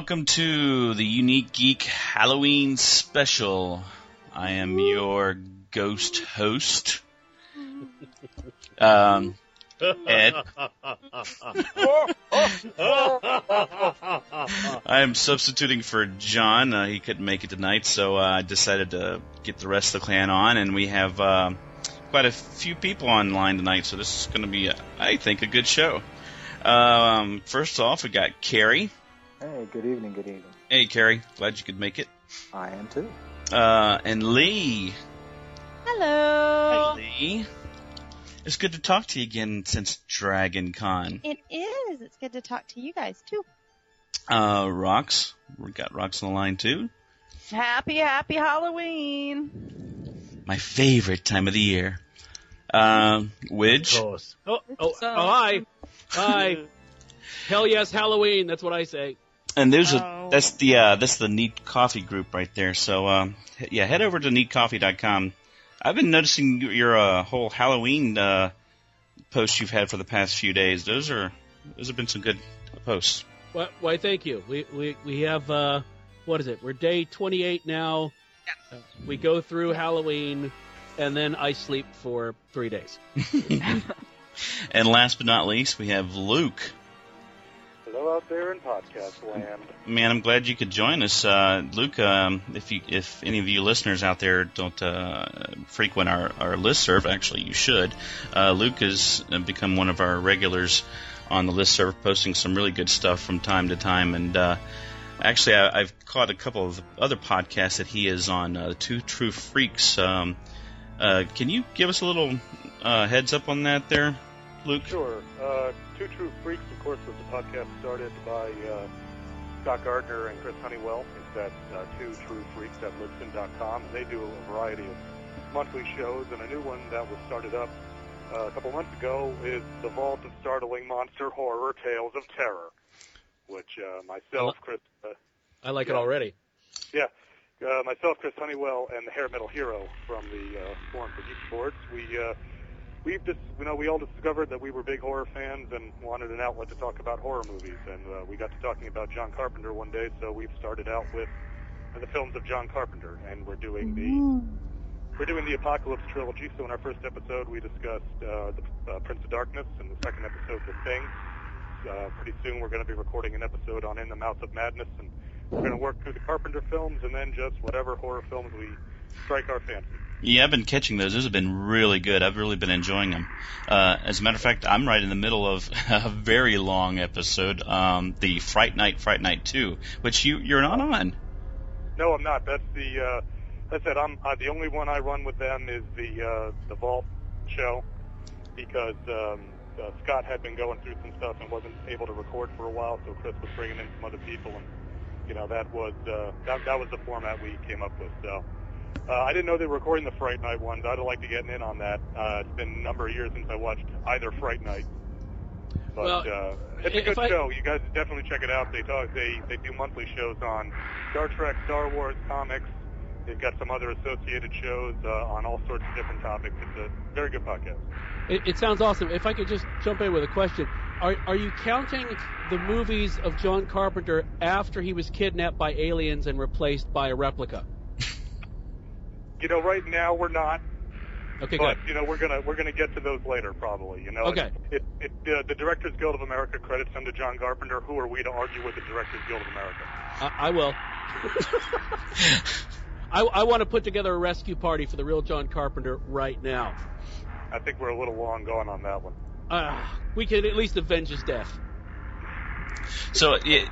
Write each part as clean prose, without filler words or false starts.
welcome to the Unique Geek Halloween special. I am your ghost host, Ed. I am substituting for John. He couldn't make it tonight, so I decided to get the rest of the clan on, and we have quite a few people online tonight, so this is going to be, I think, a good show. First off, we got Carrie. Hey, good evening, good evening. Hey, Carrie. Glad you could make it. I am too. And Lee. Hello. Hey, Lee. It's good to talk to you again since Dragon Con. It is. It's good to talk to you guys, too. Rox. We got Rox on the line, too. Happy Halloween. My favorite time of the year. Widge. Of course. Hi. Hi. Hell yes, Halloween. That's what I say. And that's the Neat Coffee group right there. So, head over to neatcoffee.com. I've been noticing your whole Halloween posts you've had for the past few days. Those have been some good posts. Why, thank you. We have, what is it? We're day 28 now. Yeah. We go through Halloween, and then I sleep for 3 days. And last but not least, we have Luke. Hello out there in podcast land. Man, I'm glad you could join us. Luke, if any of you listeners out there don't frequent our listserv, actually you should. Luke has become one of our regulars on the listserv, posting some really good stuff from time to time. And actually, I've caught a couple of other podcasts that he is on, Two True Freaks. Can you give us a little heads up on that there, Luke? Sure. Two True Freaks, of course, was a podcast started by Scott Gardner and Chris Honeywell. It's at twotruefreaks.libsyn.com. They do a variety of monthly shows, and a new one that was started up a couple months ago is The Vault of Startling Monster Horror Tales of Terror, which myself, Chris... I like it already. Yeah. Myself, Chris Honeywell, and the Hair Metal Hero from the Forum for Geek Sports, we all discovered that we were big horror fans and wanted an outlet to talk about horror movies, and we got to talking about John Carpenter one day, so we've started out with the films of John Carpenter, and we're doing the Apocalypse trilogy. So in our first episode, we discussed the Prince of Darkness, and the second episode, The Thing. Pretty soon, we're going to be recording an episode on In the Mouth of Madness, and we're going to work through the Carpenter films, and then just whatever horror films we strike our fancy. Yeah, I've been catching those. Those have been really good. I've really been enjoying them. As a matter of fact, I'm right in the middle of a very long episode, the Fright Night 2, which you're not on. No, I'm not. That's the the only one I run with them is the Vault show, because Scott had been going through some stuff and wasn't able to record for a while, so Chris was bringing in some other people, and that was the format we came up with. So. I didn't know they were recording the Fright Night ones. I'd like to get in on that. It's been a number of years since I watched either Fright Night. But it's a good show. You guys definitely check it out. They do monthly shows on Star Trek, Star Wars, comics. They've got some other associated shows on all sorts of different topics. It's a very good podcast. It sounds awesome. If I could just jump in with a question. Are you counting the movies of John Carpenter after he was kidnapped by aliens and replaced by a replica? Right now we're not. Okay, but, good. we're gonna get to those later, probably. Okay. The Directors Guild of America credits him to John Carpenter. Who are we to argue with the Directors Guild of America? I will. I want to put together a rescue party for the real John Carpenter right now. I think we're a little long gone on that one. We can at least avenge his death. So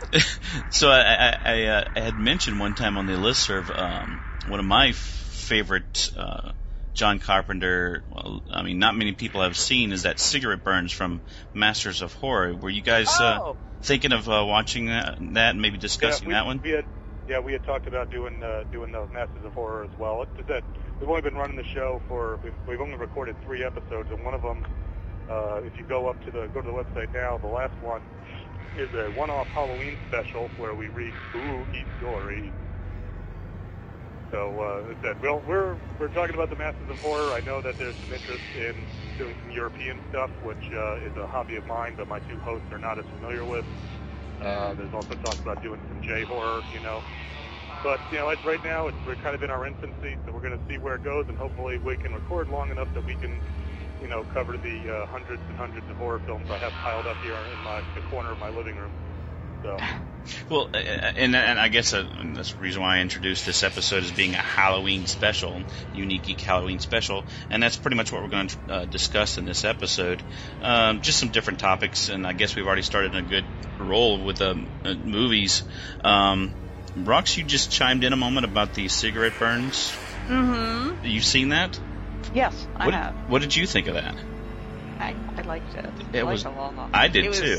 I had mentioned one time on the listserv, one of my favorite John Carpenter, not many people have seen, is that Cigarette Burns from Masters of Horror. Were you guys thinking of watching that and maybe discussing that one? We had talked about doing those Masters of Horror as well. It's just that we've only been running the show we've only recorded 3 episodes, and one of them, if you go to the website now, the last one is a one-off Halloween special where we read spooky stories. So, as I said, we're talking about the Masters of Horror. I know that there's some interest in doing some European stuff, which is a hobby of mine, but my two hosts are not as familiar with. There's also talk about doing some J-horror, But, right now, we're kind of in our infancy, so we're going to see where it goes, and hopefully we can record long enough that we can, cover the hundreds and hundreds of horror films I have piled up here in the corner of my living room. So. Well, and I guess that's the reason why I introduced this episode as being a Halloween special, Unique Geek Halloween special, and that's pretty much what we're going to discuss in this episode. Just some different topics, and I guess we've already started in a good roll with movies. Rox, you just chimed in a moment about the cigarette burns. Mm-hmm. You've seen that? Yes, I have. What did you think of that? I liked it. I did too.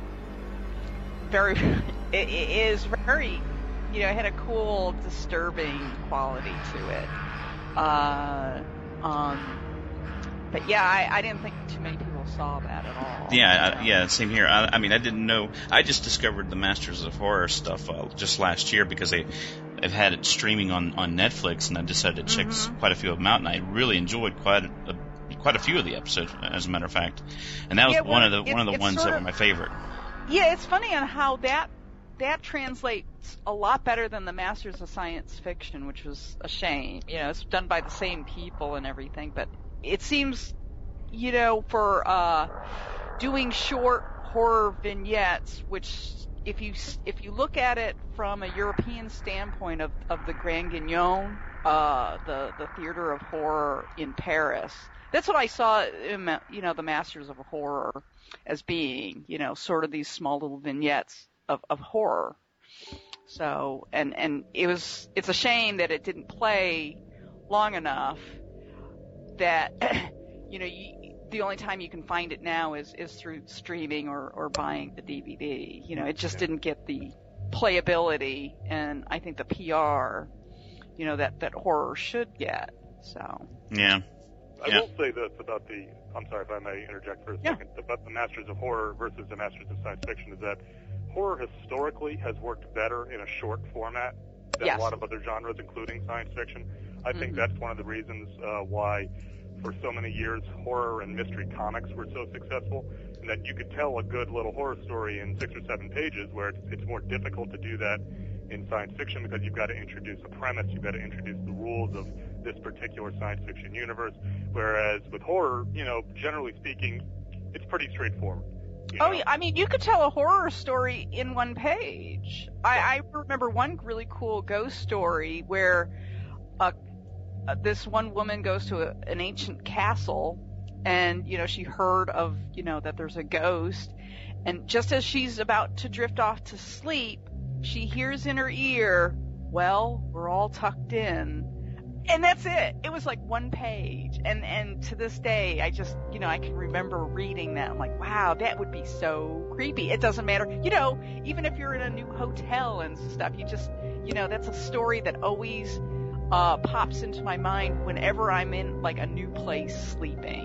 It is very, it had a cool, disturbing quality to it. But yeah, I didn't think too many people saw that at all. Yeah, same here. I mean, I didn't know. I just discovered the Masters of Horror stuff just last year because I've had it streaming on Netflix, and I decided to check quite a few of them out, and I really enjoyed quite a few of the episodes, as a matter of fact. And that was one of the ones that were my favorite. Yeah, it's funny on how that translates a lot better than the Masters of Science Fiction, which was a shame. It's done by the same people and everything, but it seems, for doing short horror vignettes, which if you look at it from a European standpoint of the Grand Guignol, the theater of horror in Paris, that's what I saw in, the Masters of Horror as being, sort of these small little vignettes of horror. So, and it's a shame that it didn't play long enough that, the only time you can find it now is through streaming or buying the DVD. It just didn't get the playability and I think the PR, that horror should get. So. Yeah. I will say this about I'm sorry if I may interject for a second, about the Masters of Horror versus the Masters of Science Fiction is that horror historically has worked better in a short format than a lot of other genres, including science fiction. I think that's one of the reasons why for so many years horror and mystery comics were so successful, and that you could tell a good little horror story in 6 or 7 pages, where it's more difficult to do that in science fiction because you've got to introduce a premise, you've got to introduce the rules of this particular science fiction universe, whereas with horror, generally speaking, it's pretty straightforward. Yeah, I mean, you could tell a horror story in 1 page. I remember one really cool ghost story where this one woman goes to an ancient castle, and, she heard of, that there's a ghost, and just as she's about to drift off to sleep, she hears in her ear, "Well, we're all tucked in." And that's it. It was like 1 page. And to this day, I just, I can remember reading that. I'm like, wow, that would be so creepy. It doesn't matter. Even if you're in a new hotel and stuff, you just, that's a story that always pops into my mind whenever I'm in like a new place sleeping,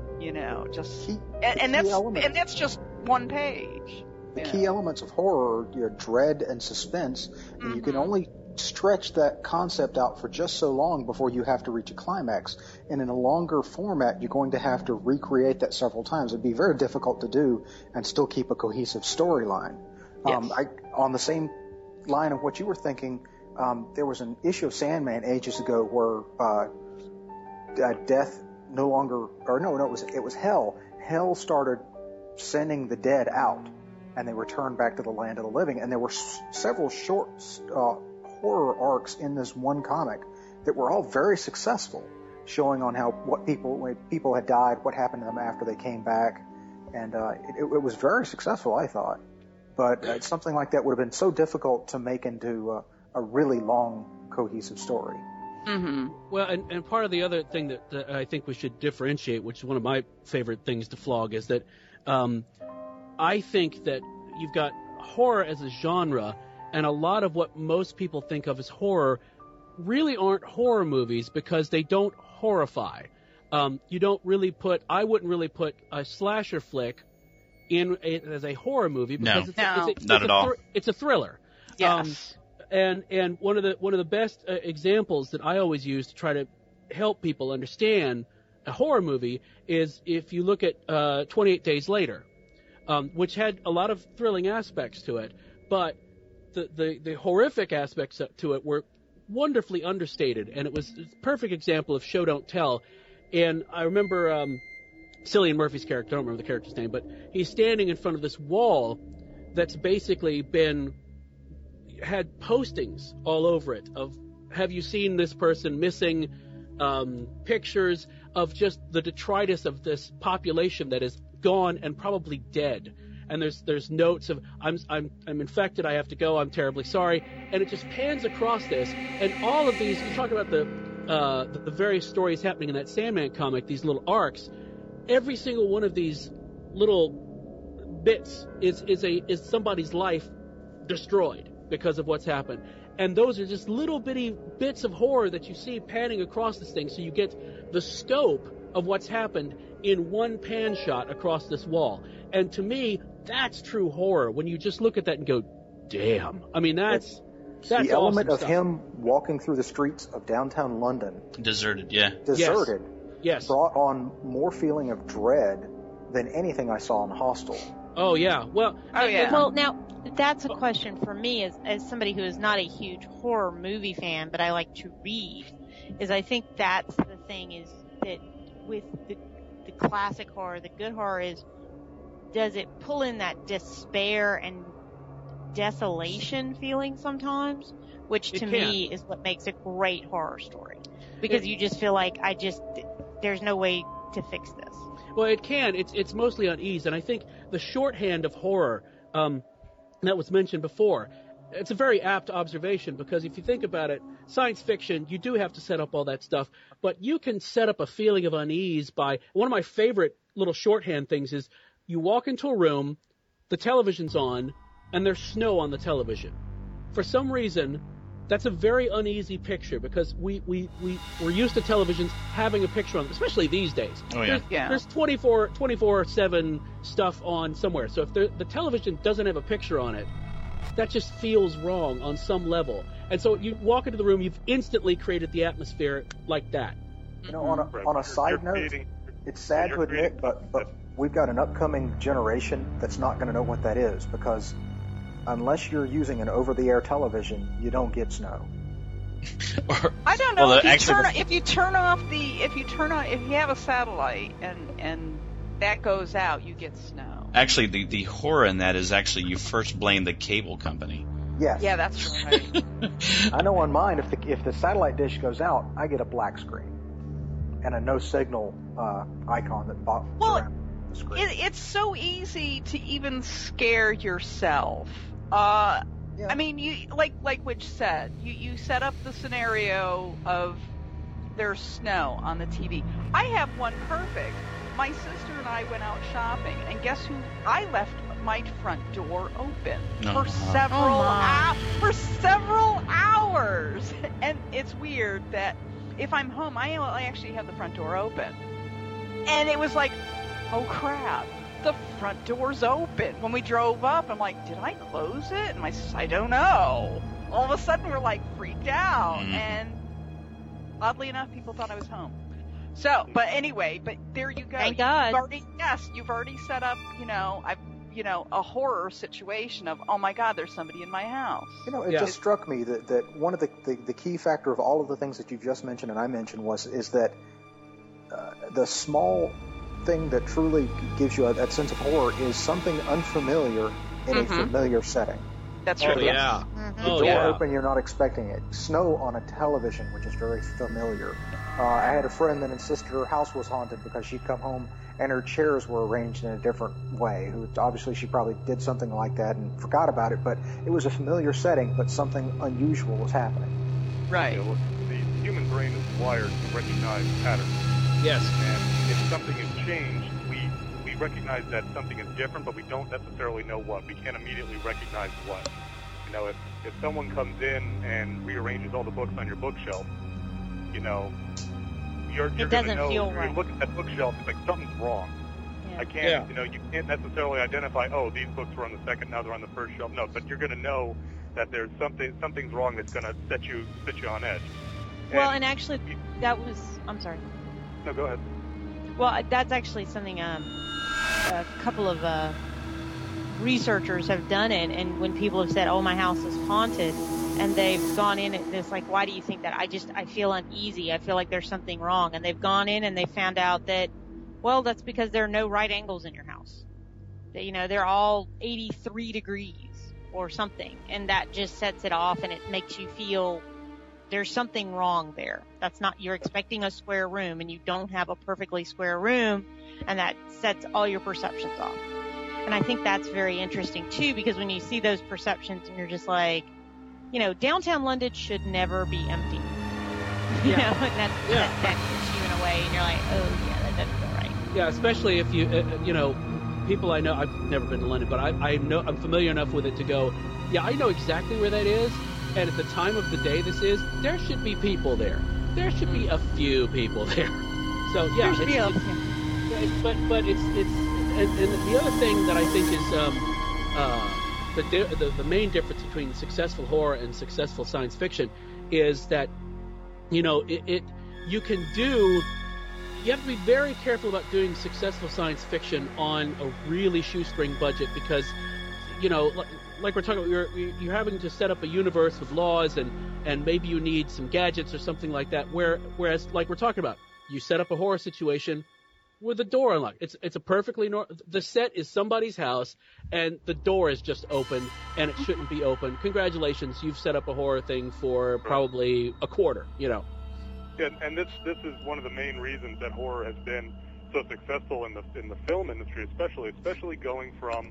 and that's just 1 page. The key elements of horror, dread and suspense, and you can only stretch that concept out for just so long before you have to reach a climax. And in a longer format, you're going to have to recreate that several times. It'd be very difficult to do and still keep a cohesive storyline. Yes. On the same line of what you were thinking, there was an issue of Sandman ages ago where death no longer, or no, it was hell. Hell started sending the dead out, and they returned back to the land of the living. And there were several short horror arcs in this one comic that were all very successful, showing on when people had died, what happened to them after they came back, and it was very successful, I thought. But something like that would have been so difficult to make into a really long, cohesive story. Mm-hmm. Well, and part of the other thing that I think we should differentiate, which is one of my favorite things to flog, is that I think that you've got horror as a genre, and a lot of what most people think of as horror really aren't horror movies because they don't horrify. You don't really I wouldn't really put a slasher flick in as a horror movie because not at all. It's a thriller. Yes. And one of the best examples that I always use to try to help people understand a horror movie is if you look at 28 Days Later. which had a lot of thrilling aspects to it, but the horrific aspects to it were wonderfully understated, and it was a perfect example of show don't tell. And I remember Cillian Murphy's character, I don't remember the character's name, but he's standing in front of this wall that's basically had postings all over it of, have you seen this person missing, pictures of just the detritus of this population that is gone and probably dead. And there's notes of, I'm infected, I have to go, I'm terribly sorry. And it just pans across this, and all of these, you talk about the various stories happening in that Sandman comic, these little arcs, every single one of these little bits is somebody's life destroyed because of what's happened. And those are just little bitty bits of horror that you see panning across this thing, so you get the scope of what's happened in one pan shot across this wall. And to me, that's true horror, when you just look at that and go, damn. I mean, that's the element awesome of stuff. him walking through the streets of downtown London, Deserted, yeah. deserted, Yes. brought on more feeling of dread than anything I saw in Hostel. Oh, yeah. Well, Oh, yeah. Well, now, that's a question for me as somebody who is not a huge horror movie fan, but I like to read, is I think that's the thing, is that with the classic horror, the good horror is, does it pull in that despair and desolation feeling sometimes? Which to me is what makes a great horror story. Because you just feel like, there's no way to fix this. well, it can. It's mostly unease, and I think the shorthand of horror that was mentioned before, it's a very apt observation, because if you think about it, science fiction, you do have to set up all that stuff, but you can set up a feeling of unease by, one of my favorite little shorthand things is, you walk into a room, the television's on, and there's snow on the television. For some reason, that's a very uneasy picture, because we're used to televisions having a picture on them, especially these days. Oh, yeah. There's 24/7 stuff on somewhere. So if the television doesn't have a picture on it, that just feels wrong on some level. And so you walk into the room, you've instantly created the atmosphere like that. You know, on a side note, it's sad to admit, but we've got an upcoming generation that's not going to know what that is, because unless you're using an over-the-air television, you don't get snow. I don't know, Well, if you have a satellite and that goes out, you get snow. Actually, the horror in that is actually you first blame the cable company. Yes. Yeah, that's right. I know on mine, if the satellite dish goes out, I get a black screen and a no signal icon that pops around the screen. It's so easy to even scare yourself. Yeah. I mean, you like Witch said, you set up the scenario of there's snow on the TV. I have one perfect. My sister and I went out shopping, and guess who? I left my front door open for several hours. And it's weird that if I'm home, I actually have the front door open. And it was like, oh crap, the front door's open. When we drove up, I'm like, did I close it? And my sister, I don't know. All of a sudden, we're like freaked out. And oddly enough, people thought I was home. So, but anyway, but there you go. Thank God. You've already set up, a horror situation of, oh my God, there's somebody in my house. It just struck me that one of the key factor of all of the things that you've just mentioned and I mentioned is that the small thing that truly gives you that sense of horror is something unfamiliar in a familiar setting. That's true. Yeah. The door open, you're not expecting it. Snow on a television, which is very familiar. I had a friend that insisted her house was haunted because she'd come home and her chairs were arranged in a different way. Obviously, she probably did something like that and forgot about it, but it was a familiar setting, but something unusual was happening. Right. The human brain is wired to recognize patterns. Yes. And if something has changed, we recognize that something is different, but we don't necessarily know what. We can't immediately recognize what. If someone comes in and rearranges all the books on your bookshelf, you're It going to doesn't know. feel You're right. looking at that bookshelf, it's like something's wrong. Yeah. I can't, you can't necessarily identify, these books were on the second, now they're on the first shelf. No, but you're going to know that there's something's wrong that's going to set you on edge. Well, and actually, I'm sorry. No, go ahead. Well, that's actually something, a couple of researchers have done it, and when people have said, "Oh, my house is haunted," and they've gone in and it's like, "Why do you think that?" I feel uneasy. I feel like there's something wrong, and they've gone in and they found out that, well, that's because there are no right angles in your house. That, they're all 83 degrees or something, and that just sets it off, and it makes you feel there's something wrong there. That's not, you're expecting a square room, and you don't have a perfectly square room, and that sets all your perceptions off. And I think that's very interesting too, because when you see those perceptions and you're just like, downtown London should never be empty. And that hits you in a way, and you're like, oh yeah, that doesn't feel right. Yeah, especially if you, people I know, I've never been to London, but I know, I'm familiar enough with it to go, yeah, I know exactly where that is, and at the time of the day this is, there should be people there. There should be a few people there. So yeah, but it's and the other thing that I think is the main difference between successful horror and successful science fiction is that you have to be very careful about doing successful science fiction on a really shoestring budget, because like we're talking about, you're having to set up a universe with laws, and maybe you need some gadgets or something like that, whereas like we're talking about, you set up a horror situation with the door unlocked. It's a perfectly the set is somebody's house, and the door is just open, and it shouldn't be open. Congratulations, you've set up a horror thing for probably a quarter, Yeah, and this is one of the main reasons that horror has been so successful in the film industry, especially going from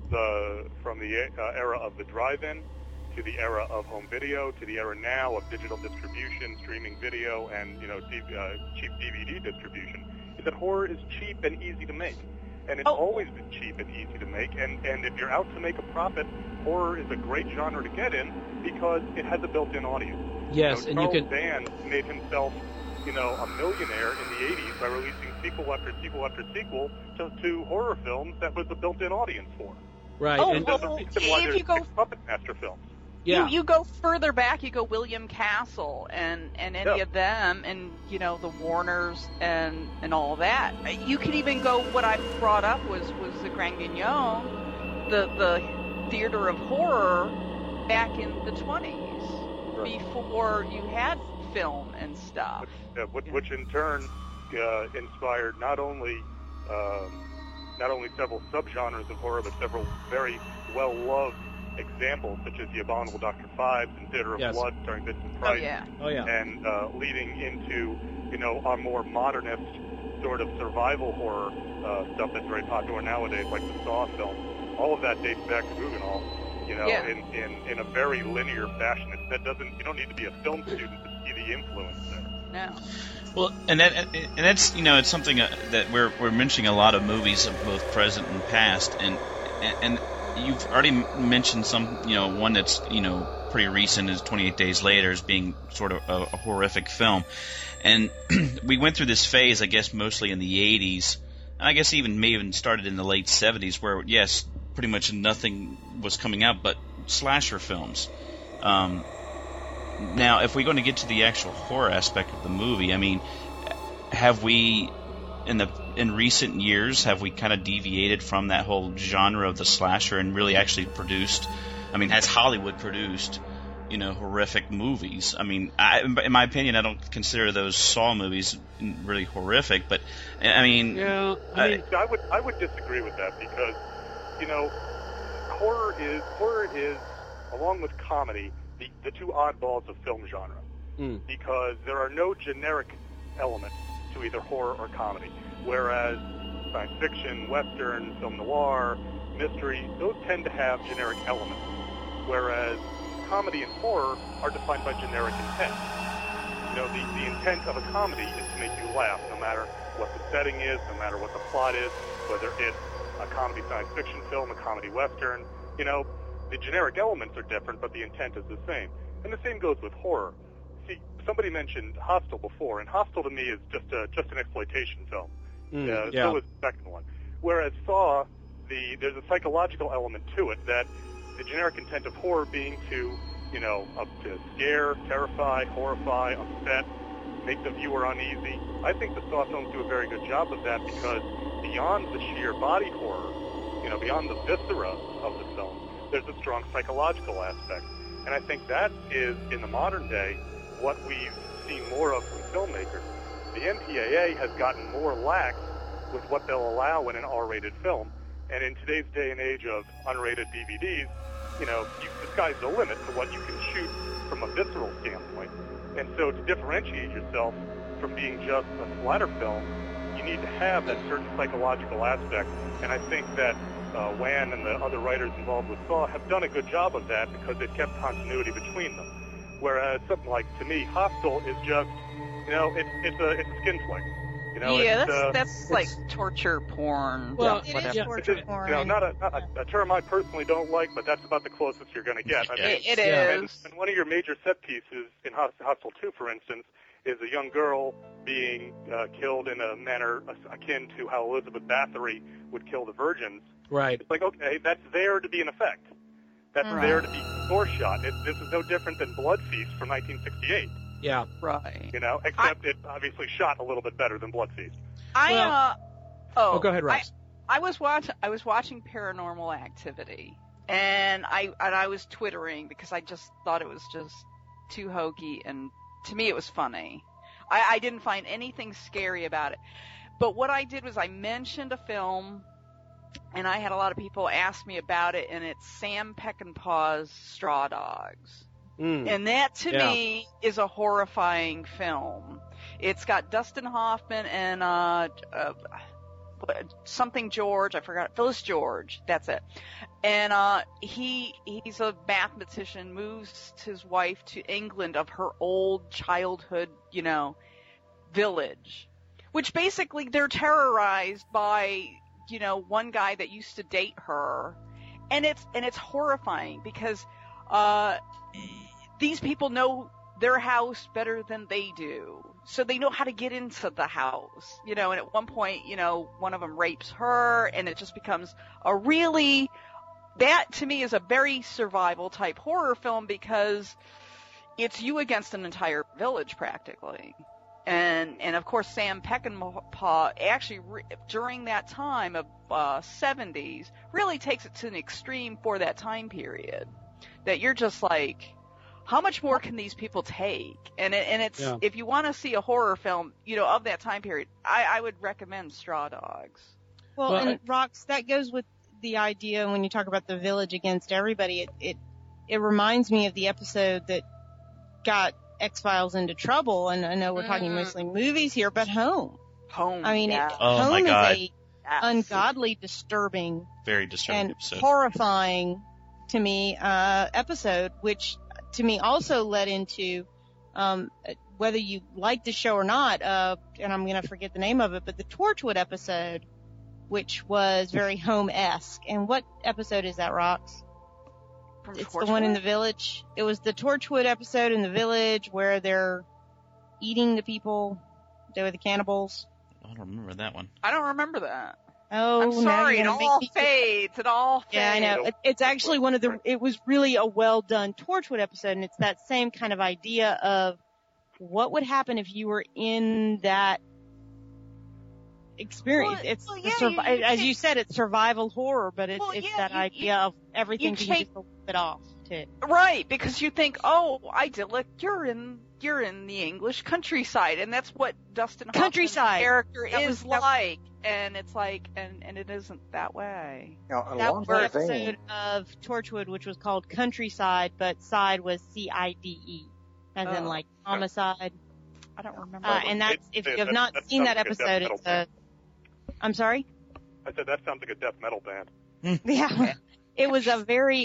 the era of the drive-in to the era of home video to the era now of digital distribution, streaming video, and cheap DVD distribution. Is that horror is cheap and easy to make, and it's always been cheap and easy to make. And if you're out to make a profit, horror is a great genre to get in because it has a built-in audience. Yes, and Charles Dance made himself, a millionaire in the 80s by releasing sequel after sequel after sequel to horror films that was a built-in audience for. Right. Oh, and if you go Puppet Master films. Yeah. You go further back, you go William Castle and any of them, and the Warners and all that. You could even go, what I brought up was the Grand Guignol, the theater of horror back in the 20s, before you had film and stuff. Which in turn inspired not only several subgenres of horror, but several very well-loved examples, such as the Abominable Dr. Phibes and Theater of Blood starring Vincent Price. Oh yeah. And leading into, our more modernist sort of survival horror stuff that's very popular nowadays, like the Saw film. All of that dates back to Guggenheim, in a very linear fashion. You don't need to be a film student to see the influence there. No. Well, and that's it's something that we're mentioning a lot of movies of both present and past, and you've already mentioned some, one that's pretty recent is 28 Days Later as being sort of a horrific film, and we went through this phase, I guess, mostly in the 80s. I guess may even started in the late 70s, where yes, pretty much nothing was coming out but slasher films. Now, if we're going to get to the actual horror aspect of the movie, I mean, have we, in recent years, have we kind of deviated from that whole genre of the slasher and really actually produced? I mean, has Hollywood produced, horrific movies? I mean, in my opinion, I don't consider those Saw movies really horrific, but I mean, yeah, I would disagree with that because, horror is along with comedy the two oddballs of film genre, because there are no generic elements to either horror or comedy, whereas science fiction, western, film noir, mystery, those tend to have generic elements, whereas comedy and horror are defined by generic intent. The intent of a comedy is to make you laugh, no matter what the setting is, no matter what the plot is, whether it's a comedy science fiction film, a comedy western. The generic elements are different, but the intent is the same. And the same goes with horror. See, somebody mentioned Hostel before, and Hostel to me is just an exploitation film. So is the second one. Whereas Saw, there's a psychological element to it, that the generic intent of horror being to scare, terrify, horrify, upset, make the viewer uneasy. I think the Saw films do a very good job of that, because beyond the sheer body horror, beyond the viscera of the film, there's a strong psychological aspect. And I think that is, in the modern day, what we've seen more of from filmmakers. The MPAA has gotten more lax with what they'll allow in an R-rated film. And in today's day and age of unrated DVDs, the sky's the limit to what you can shoot from a visceral standpoint. And so to differentiate yourself from being just a splatter film, you need to have that certain psychological aspect. And I think that Wan and the other writers involved with Saw have done a good job of that because it kept continuity between them. Whereas something like, to me, Hostel is just, it's a skin flick. That's like torture porn. Well, it is torture porn. Not a term I personally don't like, but that's about the closest you're going to get. It is. And one of your major set pieces in Hostel 2, for instance, is a young girl being killed in a manner akin to how Elizabeth Bathory would kill the virgins. Right. It's like, okay, that's there to be an effect. That's there to be gore shot. This is no different than Blood Feast from 1968. Yeah. Right. Except it obviously shot a little bit better than Blood Feast. Go ahead, Ross. I was watching Paranormal Activity, and I was twittering because I just thought it was just too hokey, and to me it was funny. I didn't find anything scary about it. But what I did was I mentioned a film, and I had a lot of people ask me about it, and it's Sam Peckinpah's Straw Dogs. And that, to me, is a horrifying film. It's got Dustin Hoffman and something George, I forgot, Phyllis George, that's it. And he's a mathematician, moves his wife to England of her old childhood, village. Which basically they're terrorized by, one guy that used to date her. And it's horrifying because these people know their house better than they do. So they know how to get into the house, and at one point, one of them rapes her, and it just becomes that to me is a very survival type horror film because it's you against an entire village practically. And of course Sam Peckinpah actually during that time of 70s really takes it to an extreme for that time period that you're just like, how much more can these people take? And it's if you want to see a horror film, of that time period, I would recommend Straw Dogs. Well, and Rox, that goes with the idea when you talk about the village against everybody. It reminds me of the episode that got X-Files into trouble, and I know we're talking mostly movies here, but Home. I mean, Home is a ungodly disturbing, very disturbing and episode. Horrifying to me episode, which to me also led into whether you like the show or not, and I'm going to forget the name of it, but the Torchwood episode, which was very Home-esque. And what episode is that, Rox? It's the one in the village. It was the Torchwood episode in the village where they're eating the people. They were the cannibals. I don't remember that one. I don't remember that. Oh, I'm sorry. It all fades. Yeah, I know. It's actually it was really a well done Torchwood episode, and it's that same kind of idea of what would happen if you were in that experience. As you said, it's survival horror, but it's that idea of everything being just a little bit off too. Right, because you think, idyllic, you're in the English countryside, and that's what Dustin Hoffman's character is like. And it's like, and it isn't that way. That was an episode of Torchwood, which was called Countryside, but side was CIDE, as in like homicide. I don't remember. And that's, if you have not seen that episode, it's I'm sorry? I said that sounds like a death metal band. Yeah. It was a very,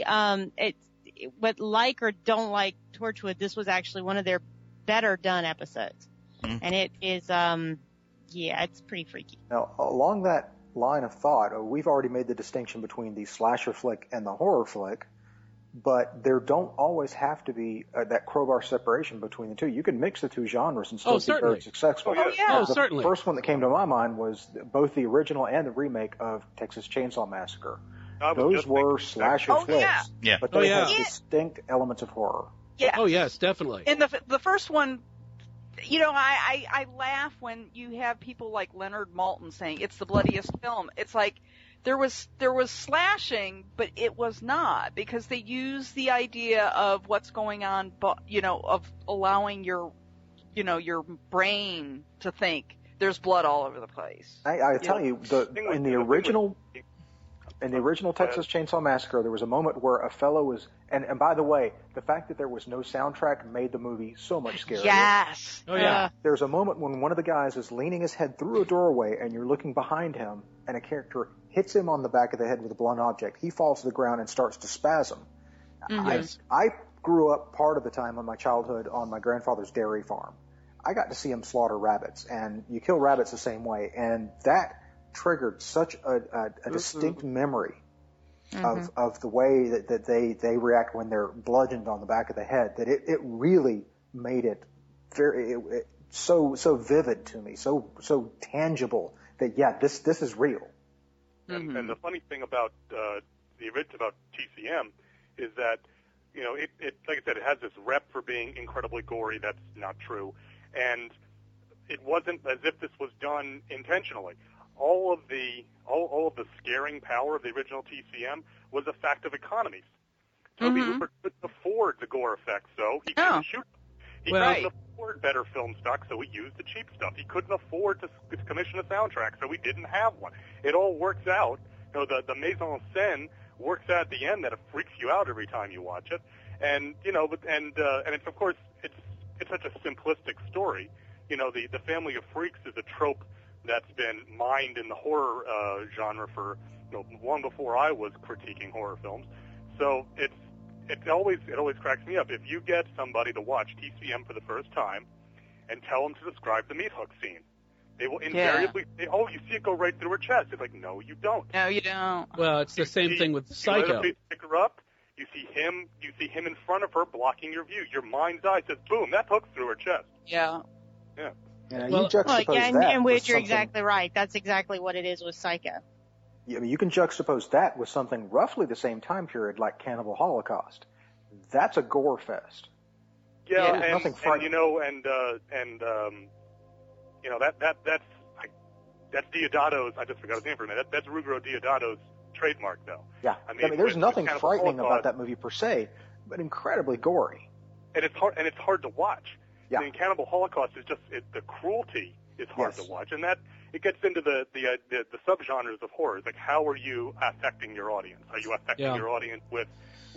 but like or don't like Torchwood, this was actually one of their better done episodes. And it is, it's pretty freaky. Now, along that line of thought, we've already made the distinction between the slasher flick and the horror flick, but there don't always have to be that crowbar separation between the two. You can mix the two genres and still be very successful. Certainly. The first one that came to my mind was both the original and the remake of Texas Chainsaw Massacre. Those were slasher flicks, but they had distinct elements of horror. Yeah. Oh, yes, definitely. In the first one, I laugh when you have people like Leonard Maltin saying it's the bloodiest film. It's like, there was slashing, but it was not, because they use the idea of what's going on, but of allowing your brain to think there's blood all over the place. I tell you, in the original Texas Chainsaw Massacre, there was a moment where a fellow was, and by the way, the fact that there was no soundtrack made the movie so much scarier. Yes. Oh yeah. There's a moment when one of the guys is leaning his head through a doorway, and you're looking behind him, and a character hits him on the back of the head with a blunt object. He falls to the ground and starts to spasm. Mm-hmm. I grew up part of the time in my childhood on my grandfather's dairy farm. I got to see him slaughter rabbits, and you kill rabbits the same way, and that triggered such a distinct memory of the way that they react when they're bludgeoned on the back of the head, that it really made it so vivid to me, so tangible that this is real. And the funny thing about about TCM is that it like I said, it has this rep for being incredibly gory. That's not true, and it wasn't as if this was done intentionally. All of the scaring power of the original TCM was a fact of economies. Tobe Hooper couldn't afford the gore effects, so he couldn't shoot them. He couldn't afford better film stock, so he used the cheap stuff. He couldn't afford to commission a soundtrack, so he didn't have one. It all works out. The mise en scène works out at the end that it freaks you out every time you watch it. And it's of course it's such a simplistic story. The family of freaks is a trope that's been mined in the horror genre for long before I was critiquing horror films. So it always cracks me up. If you get somebody to watch TCM for the first time and tell them to describe the meat hook scene, they will invariably say, "Oh, you see it go right through her chest." It's like, no, you don't. No, you don't. Well, it's the same thing with Psycho. You pick her up. You see him in front of her, blocking your view. Your mind's eye says, "Boom, that hook's through her chest." Yeah. Yeah. You juxtapose that. And which you're with exactly right. That's exactly what it is with Psycho. You can juxtapose that with something roughly the same time period, like Cannibal Holocaust. That's a gore fest. Yeah, There's nothing frightening. That's Deodato's. I just forgot his name for a minute. That's Ruggero Deodato's trademark, though. Yeah, I mean there's nothing frightening about that movie per se, but incredibly gory. And it's hard to watch. Yeah. I mean, Cannibal Holocaust is just the cruelty is hard to watch, and that it gets into the subgenres of horror. Like, how are you affecting your audience? Are you affecting your audience with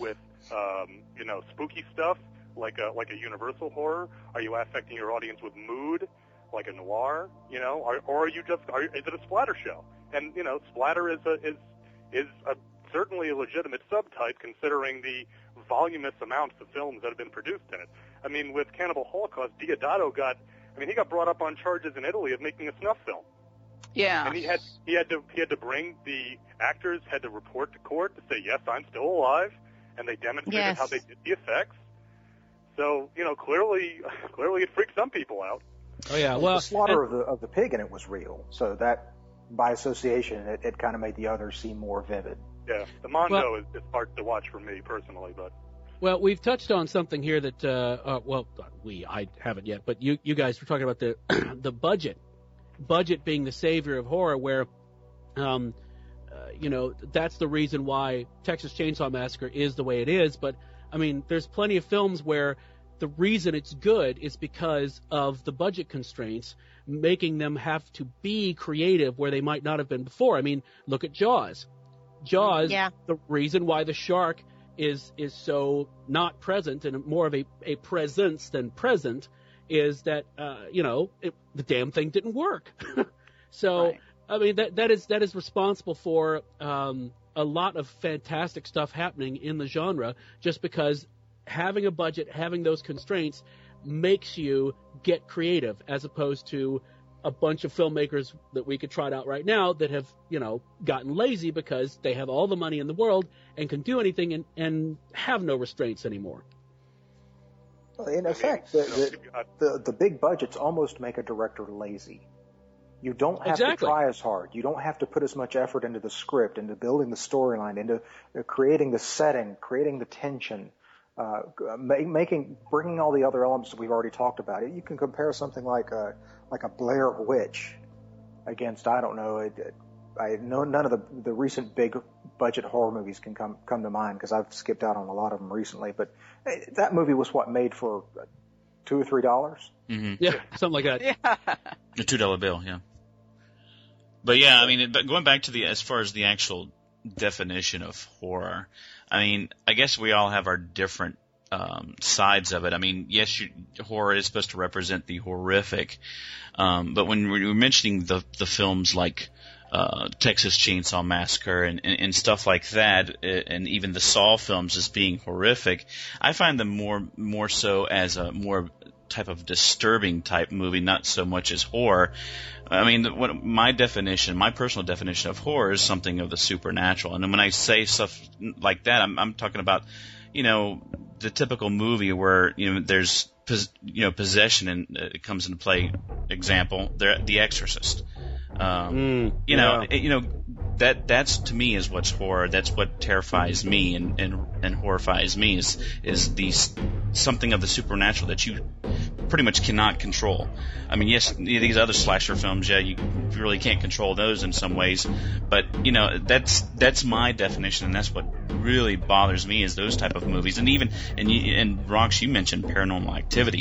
spooky stuff like a Universal horror? Are you affecting your audience with mood, like a noir? Or are you is it a splatter show? And splatter is certainly a legitimate subtype considering the voluminous amounts of films that have been produced in it. I mean, with Cannibal Holocaust, Deodato he got brought up on charges in Italy of making a snuff film. Yeah. And he had to bring the actors had to report to court to say, yes, I'm still alive, and they demonstrated how they did the effects. So, clearly it freaked some people out. Oh yeah, well, the slaughter of the pig in it was real, so that by association it kind of made the others seem more vivid. Yeah, the Mondo is hard to watch for me personally, but. Well, we've touched on something here that, I haven't yet, but you guys were talking about the the budget being the savior of horror, where, that's the reason why Texas Chainsaw Massacre is the way it is. But I mean, there's plenty of films where the reason it's good is because of the budget constraints, making them have to be creative where they might not have been before. I mean, look at Jaws. Jaws, the reason why the shark is so not present and more of a presence than present is that the damn thing didn't work. So I mean that is responsible for a lot of fantastic stuff happening in the genre, just because having a budget, having those constraints makes you get creative, as opposed to a bunch of filmmakers that we could trot out right now that have, gotten lazy because they have all the money in the world and can do anything and have no restraints anymore. In effect, the big budgets almost make a director lazy. You don't have to try as hard. You don't have to put as much effort into the script, into building the storyline, into creating the setting, creating the tension, bringing all the other elements that we've already talked about. You can compare something like a Blair Witch against, I don't know, I know none of the recent big budget horror movies can come to mind because I've skipped out on a lot of them recently. But that movie was made for $2 or $3? Mm-hmm. Yeah, something like that. Yeah. A $2 bill, yeah. But yeah, I mean, going back to as far as the actual definition of horror, I mean, I guess we all have our different sides of it. I mean, yes, horror is supposed to represent the horrific, but when we were mentioning the films like Texas Chainsaw Massacre and stuff like that, and even the Saw films as being horrific, I find them more so as a more type of disturbing type movie, not so much as horror. I mean, my personal definition of horror is something of the supernatural. And when I say stuff like that, I'm talking about, the typical movie where, there's, possession and it comes into play. Example, The Exorcist. That's to me is what's horror. That's what terrifies me and horrifies me is something of the supernatural that you pretty much cannot control. I mean, yes, these other slasher films, yeah, you really can't control those in some ways, but that's my definition, and that's what really bothers me is those type of movies. And even and Ronx, you mentioned Paranormal Activity.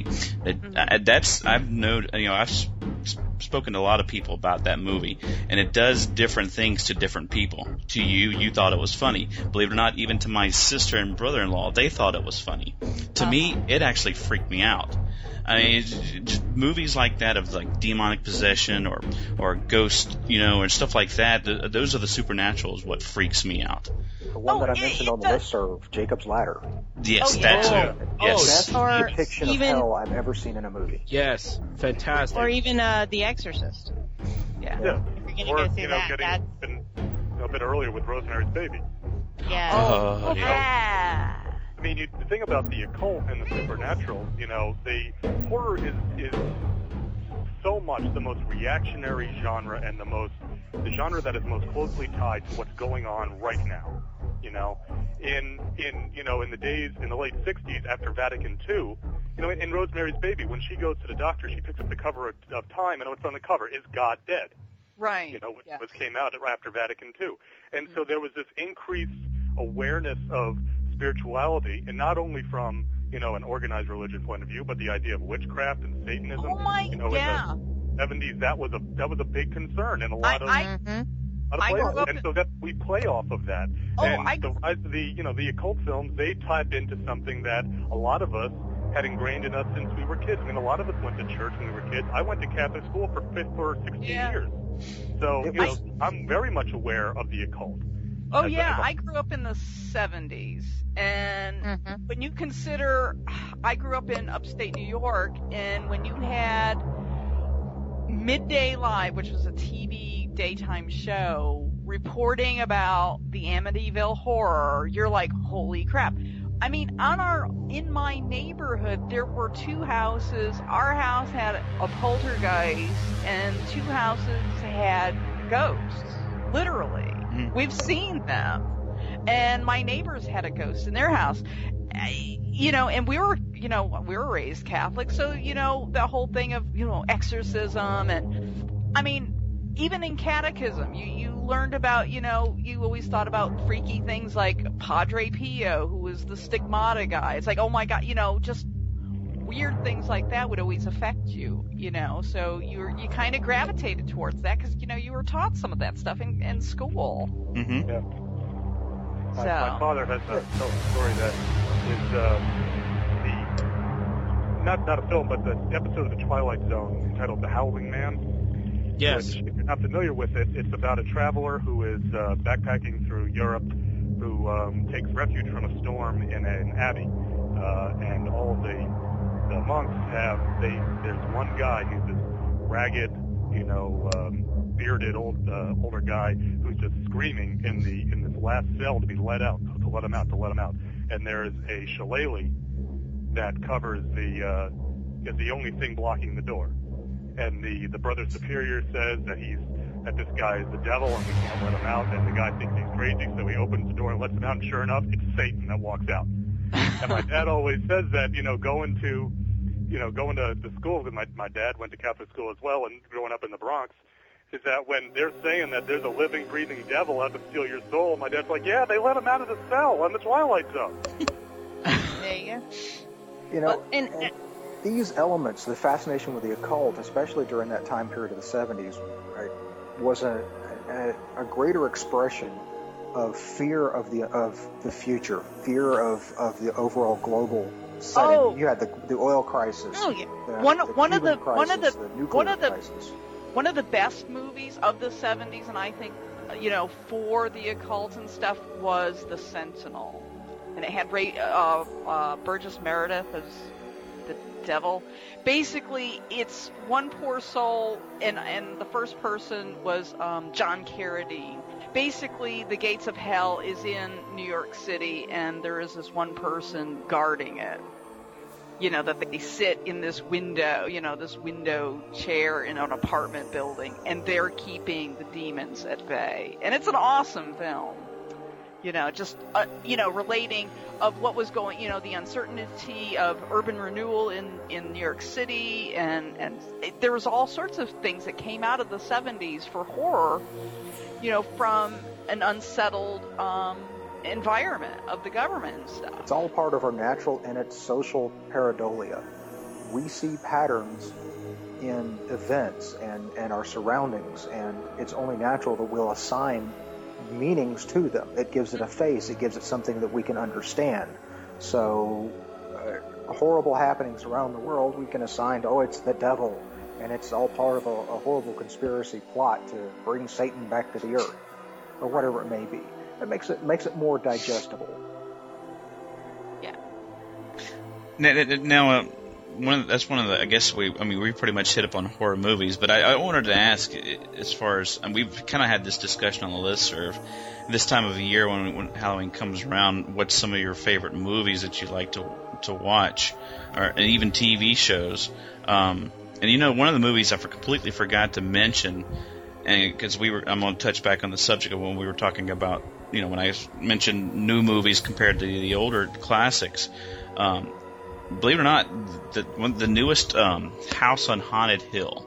I've spoken to a lot of people about that movie, and it does different things to different people. To you thought it was funny. Believe it or not, even to my sister and brother-in-law, they thought it was funny. To me, it actually freaked me out. I mean, movies like that of like demonic possession or ghost, or stuff like that. Those are the supernatural is what freaks me out. The one that I mentioned on the listserv, Jacob's Ladder. Yes, that too. Yes, Best depiction of hell I've ever seen in a movie. Yes, fantastic. Or even The Exorcist. Yeah. If you're gonna go see that, that's a bit earlier with Rosemary's Baby. yeah. Yeah. I mean, the thing about the occult and the supernatural, the horror is so much the most reactionary genre and the genre that is most closely tied to what's going on right now. In the late 60s after Vatican II, in Rosemary's Baby, when she goes to the doctor, she picks up the cover of Time, and what's on the cover is God Dead. Right. Which came out after Vatican II. And so there was this increased awareness of spirituality, and not only from, an organized religion point of view, but the idea of witchcraft and Satanism. Oh my, In the 70s, that was a big concern, and a lot of places. And so that we play off of that. The rise of the occult films, they type into something that a lot of us had ingrained in us since we were kids. I mean, a lot of us went to church when we were kids. I went to Catholic school for 16 years. So, I'm very much aware of the occult. Oh, yeah. I grew up in the 70s. And when you consider, I grew up in upstate New York, and when you had Midday Live, which was a TV daytime show, reporting about the Amityville Horror, you're like, holy crap. I mean, in my neighborhood, there were two houses. Our house had a poltergeist, and two houses had ghosts. Literally. We've seen them. And my neighbors had a ghost in their house. And we were raised Catholic, so, the whole thing of, exorcism, and, I mean, even in catechism, you learned about, you always thought about freaky things like Padre Pio, who was the stigmata guy. It's like, oh my God, just weird things like that would always affect you, so you kind of gravitated towards that because, you were taught some of that stuff in school. Mm-hmm. Yeah. My father has a story that is not a film, but the episode of The Twilight Zone entitled The Howling Man. Yes. Which, if you're not familiar with it, it's about a traveler who is backpacking through Europe who takes refuge from a storm in an abbey. And all of the monks there's one guy who's this ragged, bearded older guy who's just screaming in this last cell to be let out, to let him out. And there's a shillelagh that covers is the only thing blocking the door. And the brother superior says that this guy is the devil and we can't let him out. And the guy thinks he's crazy, so he opens the door and lets him out. And sure enough, it's Satan that walks out. And my dad always says that, going to school, because my dad went to Catholic school as well, and growing up in the Bronx, is that when they're saying that there's a living, breathing devil out to steal your soul, my dad's like, yeah, they let him out of the cell on the Twilight Zone. There you go. You know, And these elements, the fascination with the occult, especially during that time period of the 70s, right, was a greater expression of fear of the future, fear of the overall global setting. Oh. You had the oil crisis. Oh, yeah. One of the nuclear crisis. One of the best movies of the 70s, and I think, for the occult and stuff, was The Sentinel. And it had Burgess Meredith as the devil. Basically, it's one poor soul, and the first person was John Carradine. Basically, the gates of hell is in New York City, and there is this one person guarding it. That they sit in this window, this window chair in an apartment building, and they're keeping the demons at bay. And it's an awesome film. Relating of what was going, the uncertainty of urban renewal in New York City, and there was all sorts of things that came out of the 70s for horror, from an unsettled environment of the government and stuff. It's all part of our natural innate social pareidolia. We see patterns in events and our surroundings, and it's only natural that we'll assign meanings to them. It gives it a face. It gives it something that we can understand. So horrible happenings around the world we can assign to, it's the devil, and it's all part of a horrible conspiracy plot to bring Satan back to the earth, or whatever it may be. It makes it more digestible. Yeah. Now, that's one of the. I guess we pretty much hit upon horror movies, but I wanted to ask, as far as, and we've kind of had this discussion on the listserv, this time of the year when Halloween comes around, what's some of your favorite movies that you like to watch, and even TV shows? And one of the movies I completely forgot to mention, and because I'm going to touch back on the subject of when we were talking about, when I mentioned new movies compared to the older classics. Believe it or not, the newest House on Haunted Hill.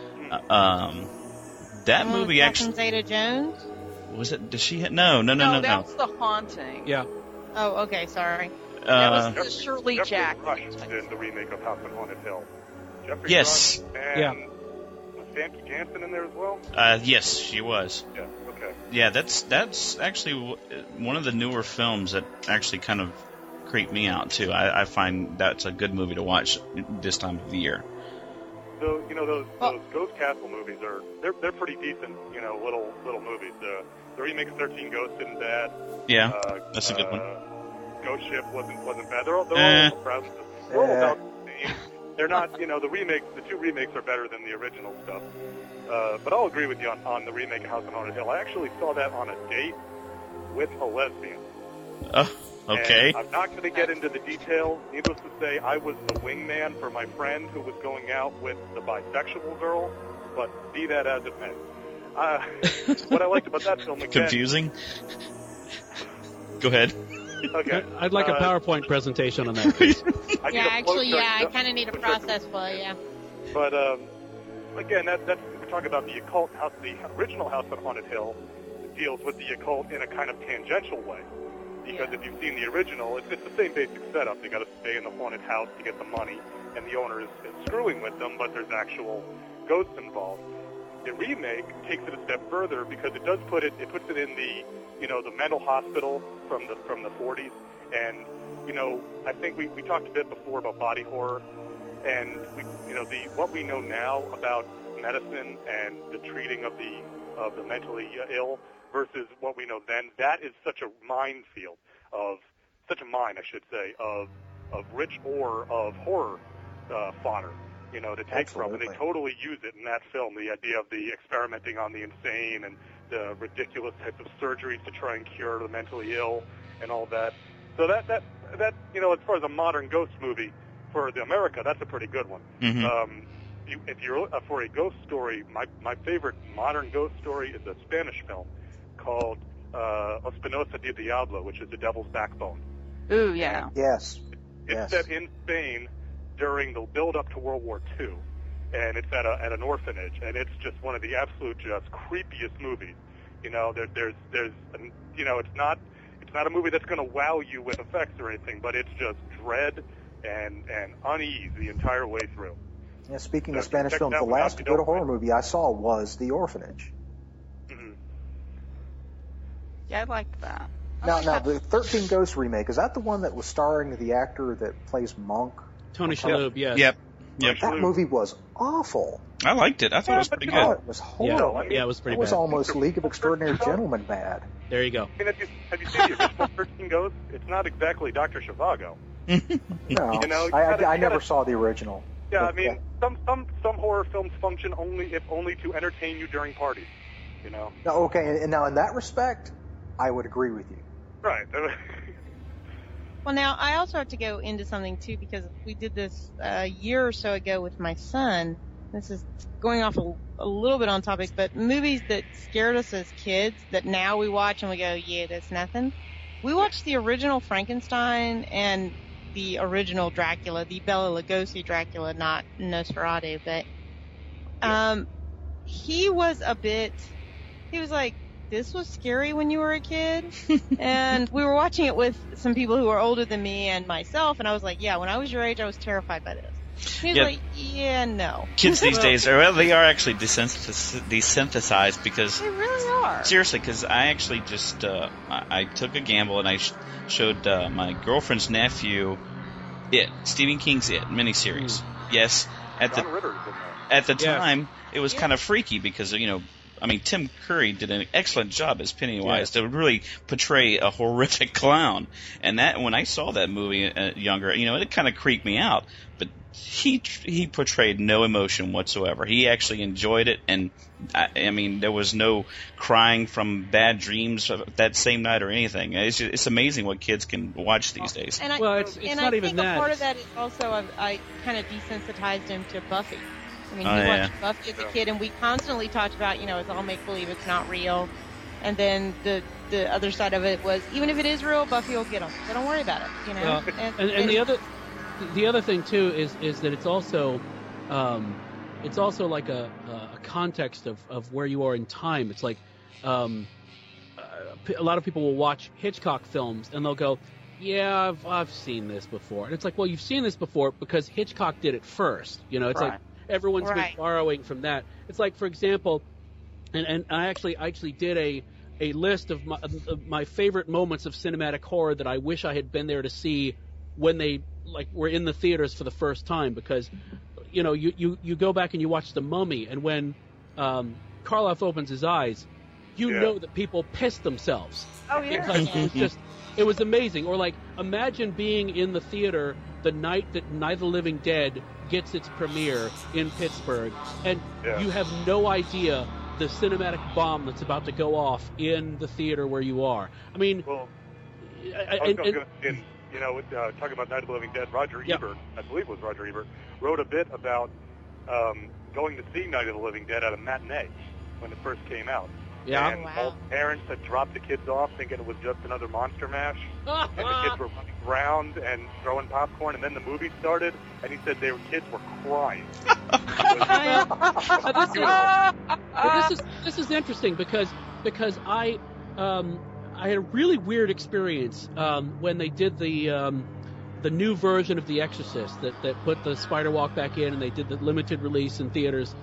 That movie actually. Zeta-Jones? Was it? Did she? No. That's The Haunting. Yeah. Oh, okay. Sorry. That was the Shirley Jackson. Rush did the remake of House on Haunted Hill. Jeffrey Yes. Rush and was Famke Janssen in there as well? Yes, she was. Yeah. Okay. Yeah, that's actually one of the newer films that actually kind of creep me out too. I find that's a good movie to watch this time of the year. So those Ghost Castle movies they're pretty decent. Little movies. The remake of 13 Ghosts isn't bad. Yeah, that's a good one. Ghost Ship wasn't bad. They're all about the same. They're not. The two remakes are better than the original stuff. But I'll agree with you on the remake of House on Haunted Hill. I actually saw that on a date with a lesbian. Okay. And I'm not going to get into the details. Needless to say, I was the wingman for my friend who was going out with the bisexual girl, but be that as it may. What I liked about that film, again... Confusing? Go ahead. Okay. I'd like a PowerPoint presentation on that, please. I kind of need a process for you. But, again, that's we're talking about the occult house. The original House on Haunted Hill deals with the occult in a kind of tangential way. Because if you've seen the original, it's the same basic setup. They got to stay in the haunted house to get the money, and the owner is screwing with them, but there's actual ghosts involved. The remake takes it a step further because it puts it in the the mental hospital from the 40s, and I think we talked a bit before about body horror, and what we know now about medicine and the treating of the mentally ill versus what we know then. That is such a minefield of rich ore of horror fodder, to take from, and they totally use it in that film. The idea of the experimenting on the insane and the ridiculous types of surgeries to try and cure the mentally ill and all that. So that as far as a modern ghost movie for the America, that's a pretty good one. Mm-hmm. If you're for a ghost story, my favorite modern ghost story is a Spanish film called Espinosa de Diablo, which is the Devil's Backbone. Ooh, yeah. Yes. It's set in Spain during the build-up to World War II, and it's at an orphanage, and it's just one of the absolute just creepiest movies. You know, there's you know, it's not a movie that's going to wow you with effects or anything, but it's just dread and unease the entire way through. Yeah, speaking of Spanish films, the last good horror movie I saw was The Orphanage. Mm-hmm. Yeah, I liked that. Now, the 13 Ghosts remake, is that the one that was starring the actor that plays Monk? Tony Shalhoub, yes. Yep. That movie was awful. I liked it. I thought it was pretty good. Oh, it was horrible. Yeah, it was pretty It was bad. almost League of Extraordinary Gentlemen bad. There you go. I mean, have you seen the original 13 Ghosts? It's not exactly Dr. Zhivago. No, You know, I never saw the original. Yeah, But, I mean, some horror films function only to entertain you during parties. You know. No, okay, and now in that respect, I would agree with you. Right. Well, now I also have to go into something too, because we did this a year or so ago with my son. This is going off a little bit on topic, but movies that scared us as kids that now we watch and we go, yeah, that's nothing. We watched the original Frankenstein and the original Dracula, the Bela Lugosi Dracula, not Nosferatu, but he was like, this was scary when you were a kid. And we were watching it with some people who were older than me and myself, and I was like, yeah, when I was your age, I was terrified by this. He was like, yeah, no. Kids these days, they are actually desensitized because... They really are. Seriously, because I actually just, I took a gamble and I showed my girlfriend's nephew Stephen King's It miniseries. Yes, at John Ritter's in there. the time, it was kind of freaky because, you know, I mean, Tim Curry did an excellent job as Pennywise to really portray a horrific clown. And that, when I saw that movie younger, you know, it kind of creeped me out. But he portrayed no emotion whatsoever. He actually enjoyed it, and I mean, there was no crying from bad dreams that same night or anything. It's amazing what kids can watch these days. And It's not even that. I think a part of that is also I kind of desensitized him to Buffy. I mean, he watched Buffy as a kid, and we constantly talked about, you know, it's all make-believe, it's not real. And then the other side of it was, even if it is real, Buffy will get him. So don't worry about it, you know. And the other thing too is that it's also like a context of where you are in time. It's like a lot of people will watch Hitchcock films and they'll go, yeah, I've seen this before. And it's like, well, you've seen this before because Hitchcock did it first. You know, it's like everyone's been borrowing from that. It's like, for example, and I actually did a list of my favorite moments of cinematic horror that I wish I had been there to see when they were in the theaters for the first time, because you know you go back and you watch The Mummy, and when Karloff opens his eyes, you know that people pissed themselves. Oh yeah. It was amazing. Or like, imagine being in the theater the night that Night of the Living Dead gets its premiere in Pittsburgh, and you have no idea the cinematic bomb that's about to go off in the theater where you are. I mean, you know, talking about Night of the Living Dead, Roger Ebert, I believe it was Roger Ebert, wrote a bit about going to see Night of the Living Dead at a matinee when it first came out. Yeah. And all the parents had dropped the kids off thinking it was just another Monster Mash. And the kids were running around and throwing popcorn, and then the movie started, and he said kids were crying. This is interesting because I had a really weird experience when they did the new version of The Exorcist that put the spider walk back in, and they did the limited release in theaters.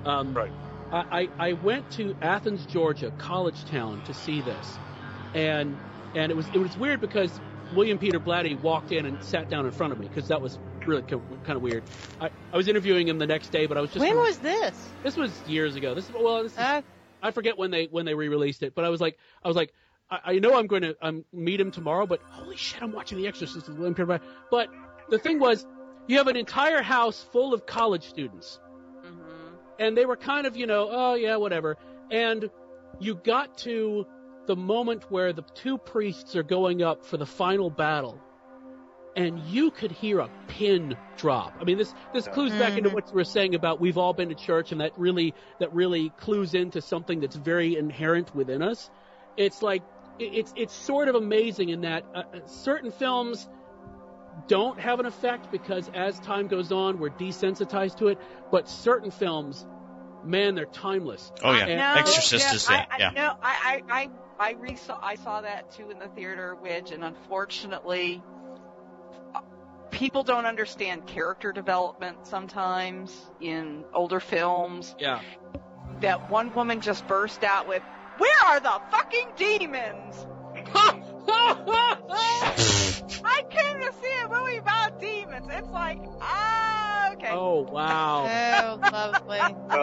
I went to Athens, Georgia, college town, to see this, and it was weird because William Peter Blatty walked in and sat down in front of me, because that was really kind of weird. I was interviewing him the next day, but I was just... When was this? This was years ago. I forget when they re-released it, but I was like, I know I'm going to meet him tomorrow, but holy shit, I'm watching The Exorcist with William Peter Blatty. But the thing was, you have an entire house full of college students. And they were kind of, you know, oh yeah, whatever. And you got to the moment where the two priests are going up for the final battle, and you could hear a pin drop. I mean, this clues back into what you were saying about we've all been to church, and that really clues into something that's very inherent within us. It's like it's sort of amazing in that certain films don't have an effect because as time goes on, we're desensitized to it. But certain films, man, they're timeless. Oh yeah, No, Exorcist is that. Yeah. No, I saw that too in the theater, Widge, and unfortunately, people don't understand character development sometimes in older films. Yeah. That one woman just burst out with, "Where are the fucking demons?" I came to see a movie about demons. It's like, okay. Oh, wow. Oh, lovely.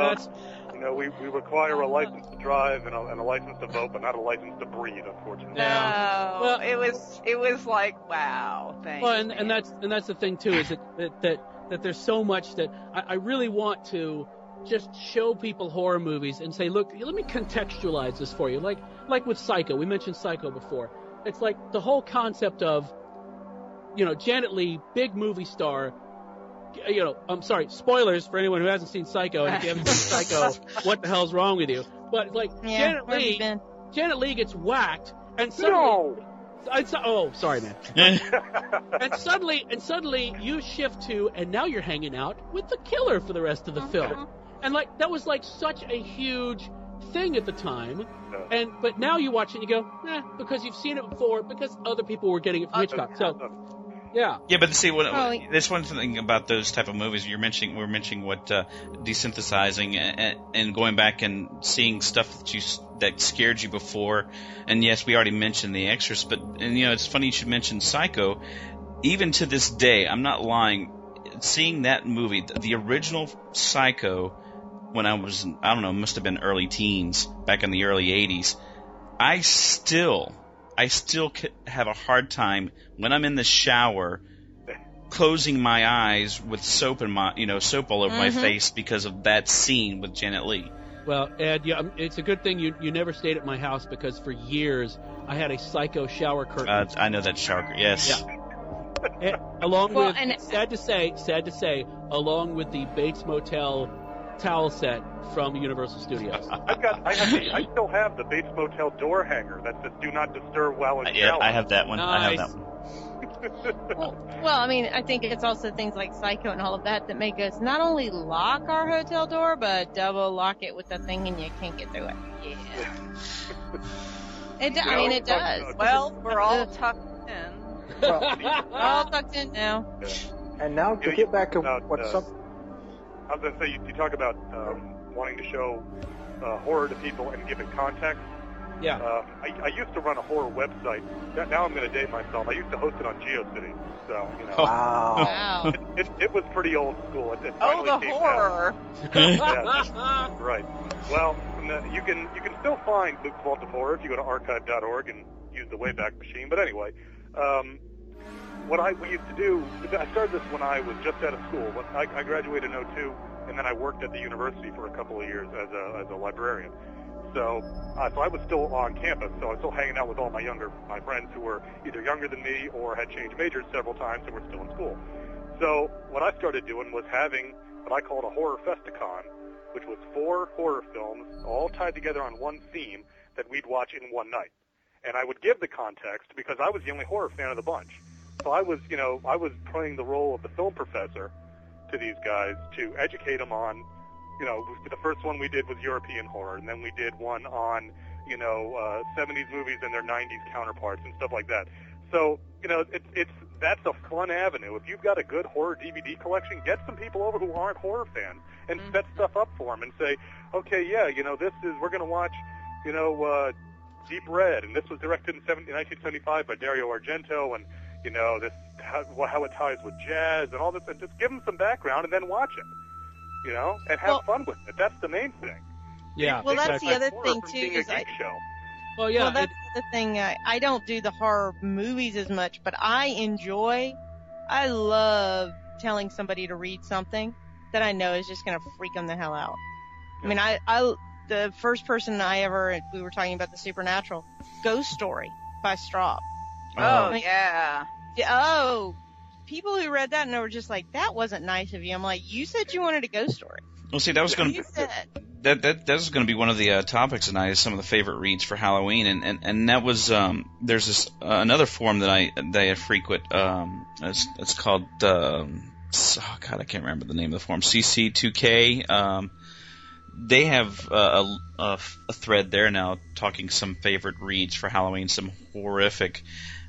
We require a license to drive and a license to vote, but not a license to breathe, unfortunately. Yeah. No, it was like, wow, thanks. Well, and that's the thing too, is that there's so much that I really want to just show people horror movies and say, look, let me contextualize this for you. Like with Psycho, we mentioned Psycho before. It's like the whole concept of, Janet Leigh, big movie star. I'm sorry, spoilers for anyone who hasn't seen Psycho, and if you haven't seen Psycho, what the hell's wrong with you? But Janet Leigh gets whacked, and suddenly, sorry, man. and suddenly you shift to, and now you're hanging out with the killer for the rest of the film, and that was such a huge thing at the time, but now you watch it and you go, because you've seen it before, because other people were getting it from Hitchcock, so. Yeah. Yeah, but see, there's one thing about those type of movies. We're mentioning what desynthesizing and going back and seeing stuff that scared you before. And yes, we already mentioned The Exorcist, but it's funny you should mention Psycho. Even to this day, I'm not lying. Seeing that movie, the original Psycho, when I was, I don't know, must have been early teens, back in the early 80s, I still have a hard time when I'm in the shower closing my eyes with soap soap all over my face because of that scene with Janet Leigh. Well, Ed, it's a good thing you never stayed at my house, because for years I had a Psycho shower curtain. I know that shower curtain. Yes. Yeah. Along with, sad to say, along with the Bates Motel towel set from Universal Studios. I still have the Bates Motel door hanger that says "Do not disturb while in shower." Yeah, I have that one. Nice. I have that one. Well, I mean, I think it's also things like Psycho and all of that make us not only lock our hotel door, but double lock it with the thing, and you can't get through it. Yeah. It does. Well, we're all tucked in. Well, we're all tucked in now. Yeah. And now to get back to what some. I was going to say, you talk about wanting to show horror to people and give it context. Yeah. I used to run a horror website. Now I'm going to date myself. I used to host it on GeoCities. So, Wow. It was pretty old school. It the horror. Yeah, right. Well, you can still find Luke's Vault of Horror if you go to archive.org and use the Wayback Machine. But anyway, what we used to do, I started this when I was just out of school. I graduated in 2002, and then I worked at the university for a couple of years as a librarian. So I was still on campus, so I was still hanging out with all my friends who were either younger than me or had changed majors several times and were still in school. So what I started doing was having what I called a horror festicon, which was 4 horror films all tied together on one theme that we'd watch in one night. And I would give the context because I was the only horror fan of the bunch. So I was playing the role of the film professor to these guys to educate them on, the first one we did was European horror, and then we did one on, 70s movies and their 90s counterparts and stuff like that. So, that's a fun avenue. If you've got a good horror DVD collection, get some people over who aren't horror fans and set stuff up for them and say, okay, we're going to watch, Deep Red, and this was directed in 1975 by Dario Argento, and this how it ties with jazz and all this, and just give them some background and then watch it, and have fun with it. That's the main thing. Yeah. Well, that's the other thing too. Is show. Well, yeah. Well, that's the thing. I don't do the horror movies as much, but I love telling somebody to read something that I know is just going to freak them the hell out. I mean, the first person we were talking about the Supernatural, Ghost Story by Straub. Yeah. Oh, people who read that and were just like, that wasn't nice of you. I'm like, you said you wanted a ghost story. Well, see, that was going to. You said. That's going to be one of the topics tonight. Is some of the favorite reads for Halloween, and that was there's this another forum that I frequent. It's called I can't remember the name of the forum. CC2K. They have a thread there now talking some favorite reads for Halloween, some horrific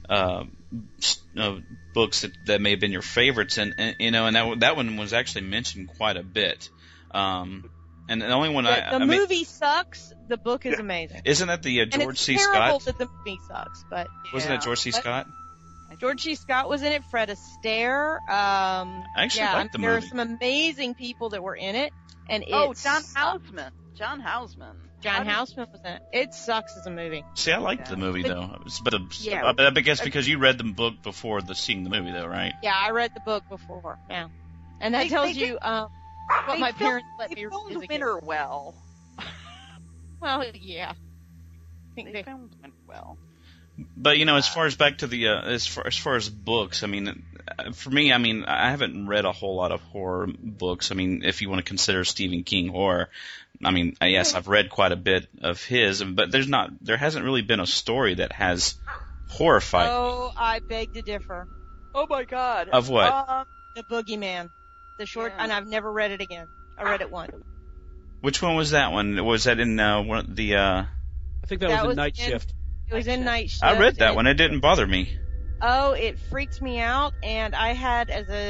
books that may have been your favorites, and that one was actually mentioned quite a bit. And the only one the movie sucks. The book is amazing. Isn't that the George C. Scott? It's terrible that the movie sucks, but wasn't that George C. Scott? George C. Scott was in it. Fred Astaire. I actually liked the movie. There are some amazing people that were in it, and John Houseman. John Houseman was in it. It sucks as a movie. See, I liked the movie though, but I guess because you read the book before seeing the movie though, right? Yeah, I read the book before. Yeah, and that tells you. What my parents let me read as a kid. Winter well. Well, yeah. I think they filmed Winter well. But as far as back to the as far as books, I mean, for me, I mean, I haven't read a whole lot of horror books. I mean, if you want to consider Stephen King horror, I mean, yes, I've read quite a bit of his, but there hasn't really been a story that has horrified. Oh, I beg to differ. Oh my God. Of what? The Boogeyman. The short, and I've never read it again. I read it once. Which one was that one? Was that in one of the? I think that was in Night Shift. It was in Night Shift. I read that one. It didn't bother me. Oh, it freaked me out. And I had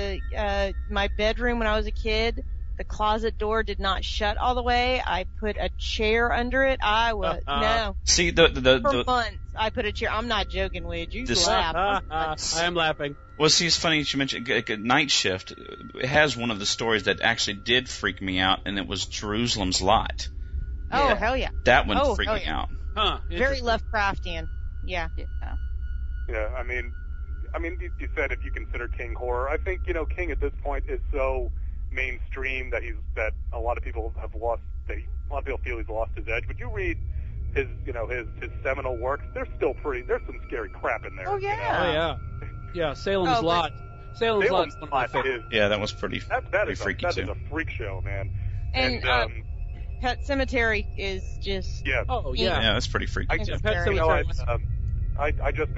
my bedroom when I was a kid. The closet door did not shut all the way. I put a chair under it. I was no. See for months. I put a chair. I'm not joking, Wade. You laugh. I am laughing. Well, see, it's funny that you mentioned Night Shift. It has one of the stories that actually did freak me out, and it was Jerusalem's Lot. Oh, hell yeah. That one freaked me out. Huh. Very Lovecraftian. Yeah. Yeah, I mean, you said if you consider King horror, I think, King at this point is so mainstream that a lot of people have lost, a lot of people feel he's lost his edge. But you read his seminal works, there's some scary crap in there. Oh, yeah. Yeah, Salem's Lot. Salem's Lot's one of my favorites. Yeah, that was pretty freaky that too. That is a freak show, man. And Pet Cemetery is just... Yeah. Oh, yeah. Yeah, that's pretty freaky too. Pet Cemetery. I just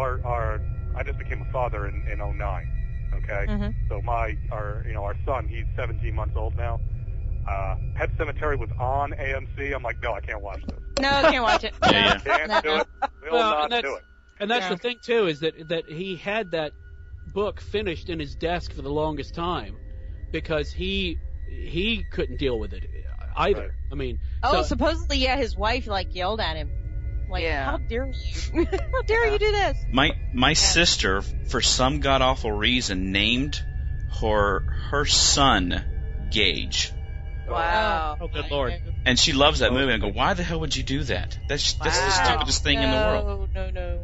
became a father in 2009. Okay? Mm-hmm. So our son, he's 17 months old now. Pet Cemetery was on AMC. I'm like, no, I can't watch this. No, I can't watch it. Yeah. Can't do it. Will not do it. And that's the thing too, is that he had that book finished in his desk for the longest time because he couldn't deal with it either. Right. I mean, supposedly, his wife yelled at him, how dare you? How dare you do this? My sister, for some god awful reason, named her son Gage. Wow. Oh, good Lord. And she loves that movie. And I go, why the hell would you do that? That's the stupidest thing in the world. No.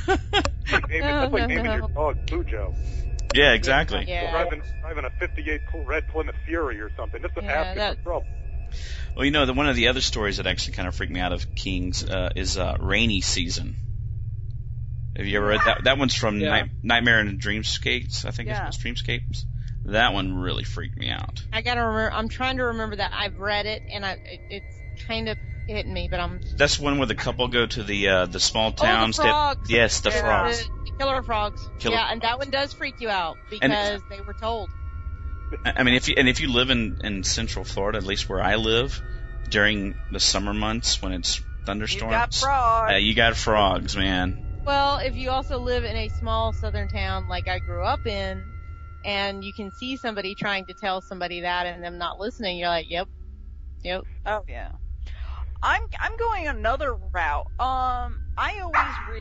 That's like naming your dog Bujo. Yeah, exactly. Yeah. Driving a 58 red Plymouth Fury or something. Just to ask him for trouble. Well, one of the other stories that actually kind of freaked me out of King's is Rainy Season. Have you ever read that? That one's from Nightmare and Dreamscapes, I think it's Dreamscapes. That one really freaked me out. I gotta remember. I'm trying to remember that. I've read it, and it's kind of hitting me, but I'm... That's one where the couple go to the small town. The frogs. Yes, the frogs. The killer frogs. Yeah, and that one does freak you out because they were told. I mean, if you live in Central Florida, at least where I live, during the summer months when it's thunderstorms, you got frogs. You got frogs, man. Well, if you also live in a small southern town like I grew up in, and you can see somebody trying to tell somebody that and them not listening, you're like, yep. Oh yeah. I'm going another route. I always read.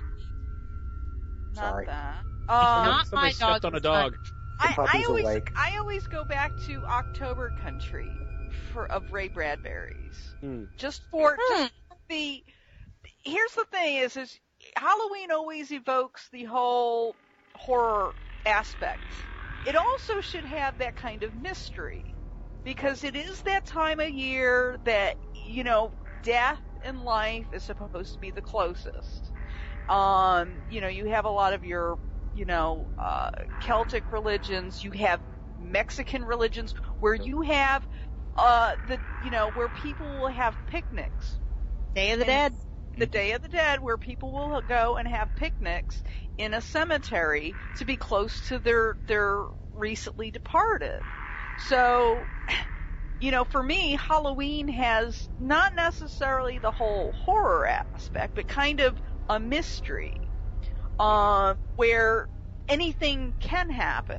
Sorry. Not that. Not my stepped on a dog. I always go back to October Country of Ray Bradbury's. Just for the. Here's the thing: is Halloween always evokes the whole horror aspect. It also should have that kind of mystery, because it is that time of year that, death and life is supposed to be the closest. You have a lot of your, Celtic religions, you have Mexican religions, where you have where people will have picnics. Day of the Dead. The Day of the Dead, where people will go and have picnics in a cemetery to be close to their recently departed. So, for me, Halloween has not necessarily the whole horror aspect, but kind of a mystery, where anything can happen.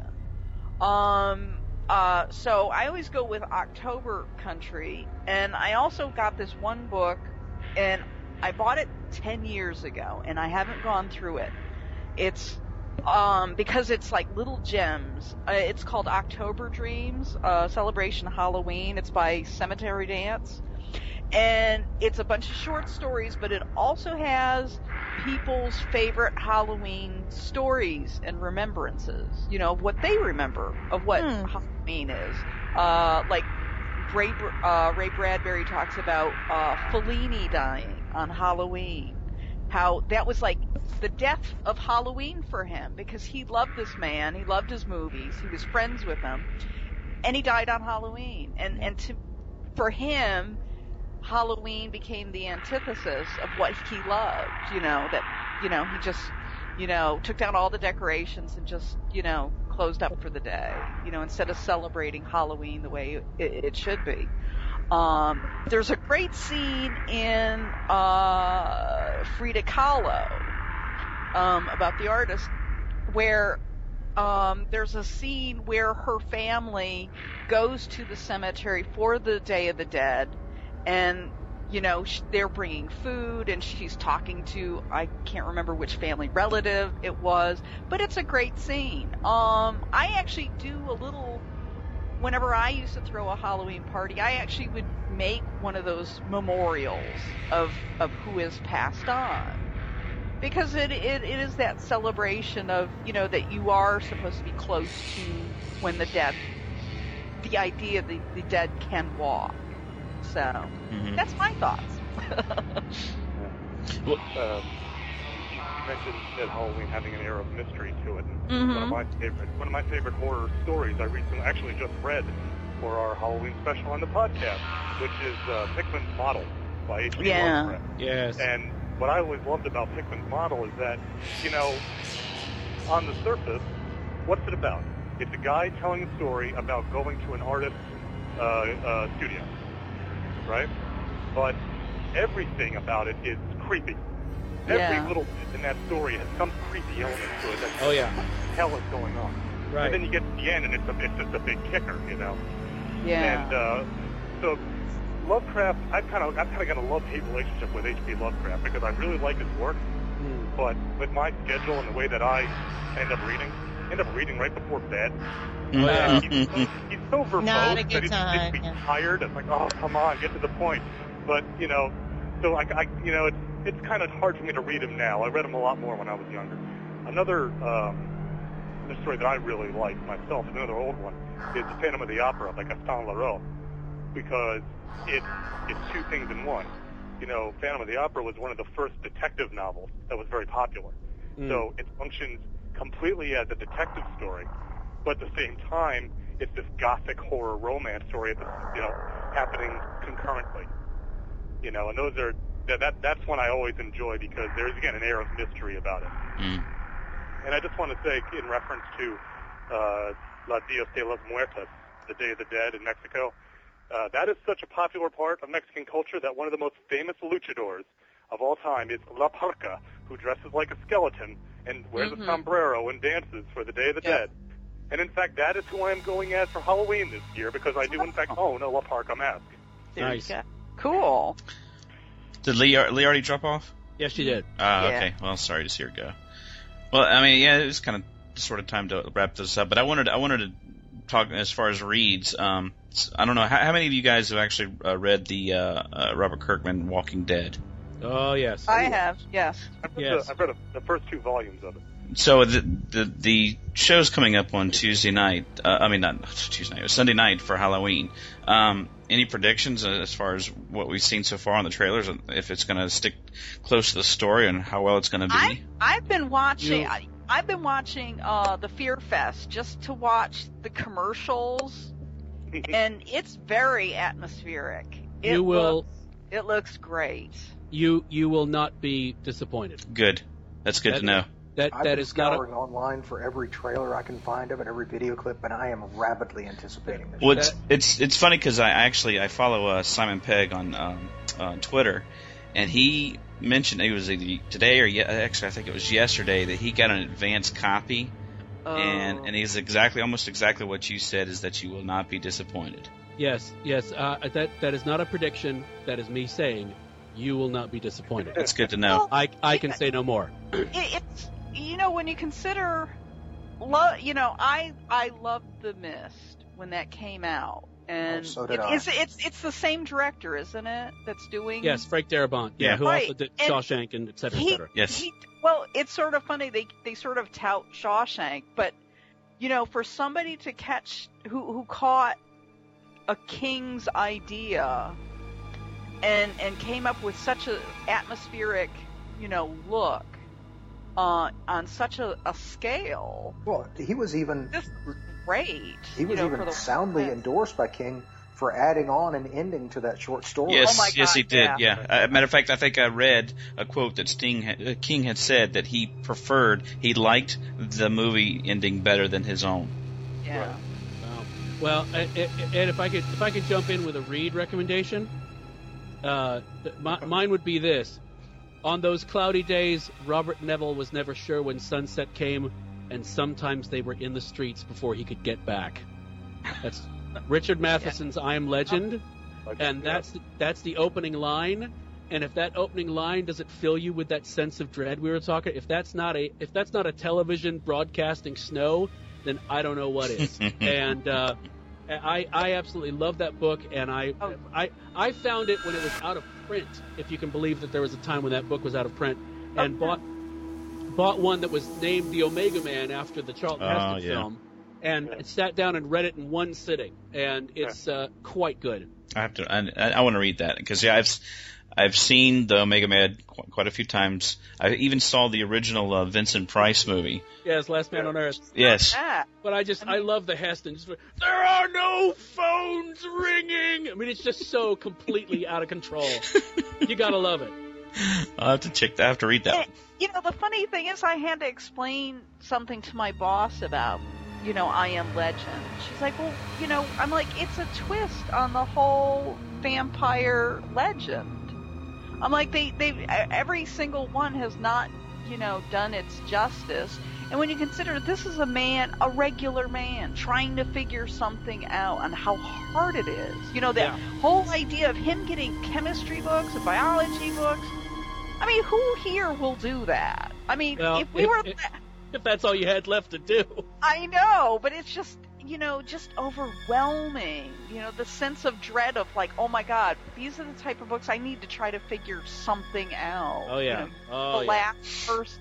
So I always go with October Country, and I also got this one book, and I bought it 10 years ago, and I haven't gone through it. It's because it's like little gems. It's called October Dreams, Celebration Halloween. It's by Cemetery Dance. And it's a bunch of short stories, but it also has people's favorite Halloween stories and remembrances. What they remember of what Halloween is. Like Ray Bradbury talks about Fellini dying on Halloween. How that was like the death of Halloween for him, because he loved this man, he loved his movies, he was friends with him, and he died on Halloween. And for him, Halloween became the antithesis of what he loved. He just took down all the decorations and just closed up for the day. Instead of celebrating Halloween the way it should be. There's a great scene in Frida Kahlo about the artist, where there's a scene where her family goes to the cemetery for the Day of the Dead, and they're bringing food, and she's talking to, I can't remember which family relative it was, but it's a great scene. I actually do a little. Whenever I used to throw a Halloween party, I actually would make one of those memorials of who is passed on. Because it is that celebration of, that you are supposed to be close to when the idea the dead can walk. So, that's my thoughts. You mentioned that Halloween having an air of mystery to it. And one of my favorite horror stories I recently actually just read for our Halloween special on the podcast, which is Pickman's Model by H.P. Lovecraft. Yes. And what I always loved about Pickman's Model is that, on the surface, what's it about? It's a guy telling a story about going to an artist's studio, right? But everything about it is creepy. Every little bit in that story has some creepy element to it. That what the hell is going on? Right. And then you get to the end, and it's just a big kicker, Yeah. And so Lovecraft, I've kind of got a love-hate relationship with H.P. Lovecraft, because I really like his work, but with my schedule and the way that I end up reading right before bed. He's so verbose Not a that good he's time. tired. It's like, oh, come on, get to the point. But so it's kind of hard for me to read him now. I read him a lot more when I was younger. Another story that I really like myself, another old one, is The Phantom of the Opera by Gaston Leroux, because it's two things in one. Phantom of the Opera was one of the first detective novels that was very popular. So it functions completely as a detective story, but at the same time, it's this gothic horror romance story happening concurrently. And those are that's one I always enjoy, because there's again an air of mystery about it. And I just want to say, in reference to La Dios de los Muertos, the Day of the Dead in Mexico, that is such a popular part of Mexican culture that one of the most famous luchadors of all time is La Parca, who dresses like a skeleton and wears a sombrero and dances for the Day of the Dead. And in fact, that is who I am going as for Halloween this year, because I do in fact own a La Parca mask. Nice. Cool. Did Lee already drop off? Yes, she did. Okay. Well, sorry to see her go. Well, I mean, it was kind of sort of time to wrap this up, but I wanted to talk as far as reads. I don't know how many of you guys have actually read the Robert Kirkman Walking Dead. Oh yes, I have. Yes. I've read the first 2 volumes of it. So the show's coming up on Tuesday night. Not Tuesday night. It was Sunday night for Halloween. Any predictions as far as what we've seen so far on the trailers? If it's going to stick close to the story and how well it's going to be? I've been watching. I've been watching the Fear Fest just to watch the commercials and it's very atmospheric. It looks great. You will not be disappointed. Good. That's good to know. I've been scouring online for every trailer I can find of it, every video clip, and I am rapidly anticipating this. Well, it's funny because I follow Simon Pegg on Twitter, and he mentioned it was either today or actually I think it was yesterday that he got an advance copy, and he's almost exactly what you said, is that you will not be disappointed. Yes. That is not a prediction. That is me saying you will not be disappointed. That's good to know. I can say no more. It's when you consider, I loved The Mist when that came out, and so did I. It's the same director, isn't it? That's doing Frank Darabont, who also did Shawshank and et cetera, et cetera. Yes. Well, it's sort of funny they sort of tout Shawshank, but for somebody to catch who caught a King's idea and came up with such an atmospheric, look on such a scale. Well, he was even great. He was even soundly endorsed by King for adding on an ending to that short story. Yes, oh my God, yes, he did. Yeah. Matter of fact, I think I read a quote that King had said that he liked the movie ending better than his own. Yeah. Right. Well, and if I could jump in with a read recommendation, mine would be this: on those cloudy days, Robert Neville was never sure when sunset came, and sometimes they were in the streets before he could get back. That's Richard Matheson's "I Am Legend," and that's the opening line. And if that opening line doesn't fill you with that sense of dread we were talking, if that's not a television broadcasting snow, then I don't know what is. And I absolutely love that book, and I found it when it was out of print, if you can believe that there was a time when that book was out of print, and bought one that was named The Omega Man after the Charlton Heston film, and sat down and read it in one sitting, and it's quite good. I want to read that because I've seen the Omega Man quite a few times. I even saw the original Vincent Price movie. Yes, Last Man on Earth. Yes. But I love the Heston. There are no phones ringing. I mean, it's just so completely out of control. You gotta love it. I'll have to check that. I have to read that. The funny thing is, I had to explain something to my boss about, I Am Legend. She's like, well, I'm like, it's a twist on the whole vampire legend. I'm like, they every single one has not, done its justice. And when you consider this is a regular man trying to figure something out and how hard it is. Whole idea of him getting chemistry books and biology books. I mean, who here will do that? I mean, if that's all you had left to do. I know, but it's just, just overwhelming. The sense of dread of like, oh my God, these are the type of books I need to try to figure something out. Oh yeah. Last person.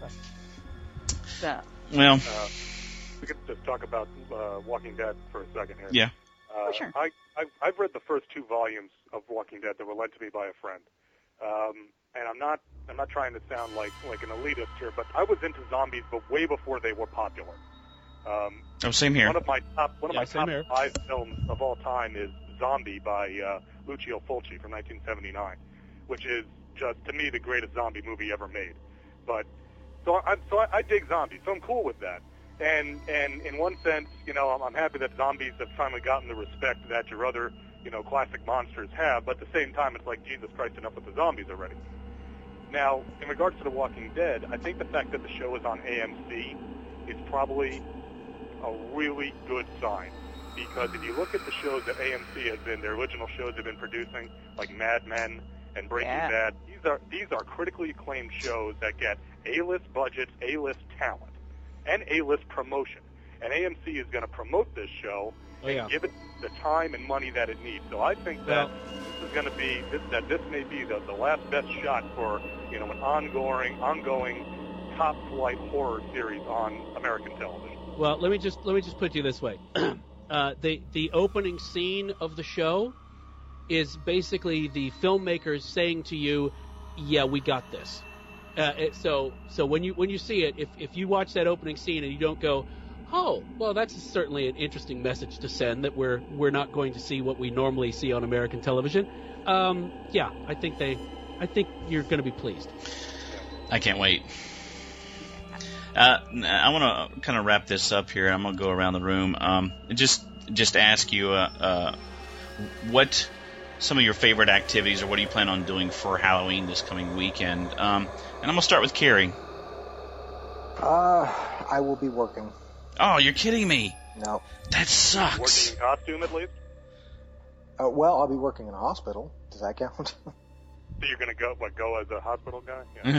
So. Well, we could just talk about Walking Dead for a second here. Yeah. Sure. I've read the first 2 volumes of Walking Dead that were lent to me by a friend. And I'm not trying to sound like an elitist here, but I was into zombies, but way before they were popular. Same here. One of my top 5 films of all time is Zombie by Lucio Fulci from 1979, which is just, to me, the greatest zombie movie ever made. But so I dig zombies, so I'm cool with that. And in one sense, I'm happy that zombies have finally gotten the respect that your other, classic monsters have. But at the same time, it's like, Jesus Christ, enough with the zombies already. Now, in regards to The Walking Dead, I think the fact that the show is on AMC is probably a really good sign. Because if you look at the shows that AMC has been, their original shows have been producing, like Mad Men and Breaking Bad, these are critically acclaimed shows that get A-list budgets, A-list talent, and A-list promotion. And AMC is going to promote this show and give it the time and money that it needs. So I think that this is going to be this may be the last best shot for an ongoing top flight horror series on American television. Well, let me just put it to you this way: the opening scene of the show is basically the filmmakers saying to you, "Yeah, we got this." So when you see it, if you watch that opening scene and you don't go, Oh, well, that's certainly an interesting message to send, that we're not going to see what we normally see on American television. Yeah, I think you're going to be pleased. I can't wait. I want to kind of wrap this up here. I'm going to go around the room. Just ask you what some of your favorite activities, or what do you plan on doing for Halloween this coming weekend? And I'm going to start with Carrie. I will be working. Oh, you're kidding me. No. That sucks. Working in costume, at least? Well, I'll be working in a hospital. Does that count? So you're going to go as a hospital guy? Yeah.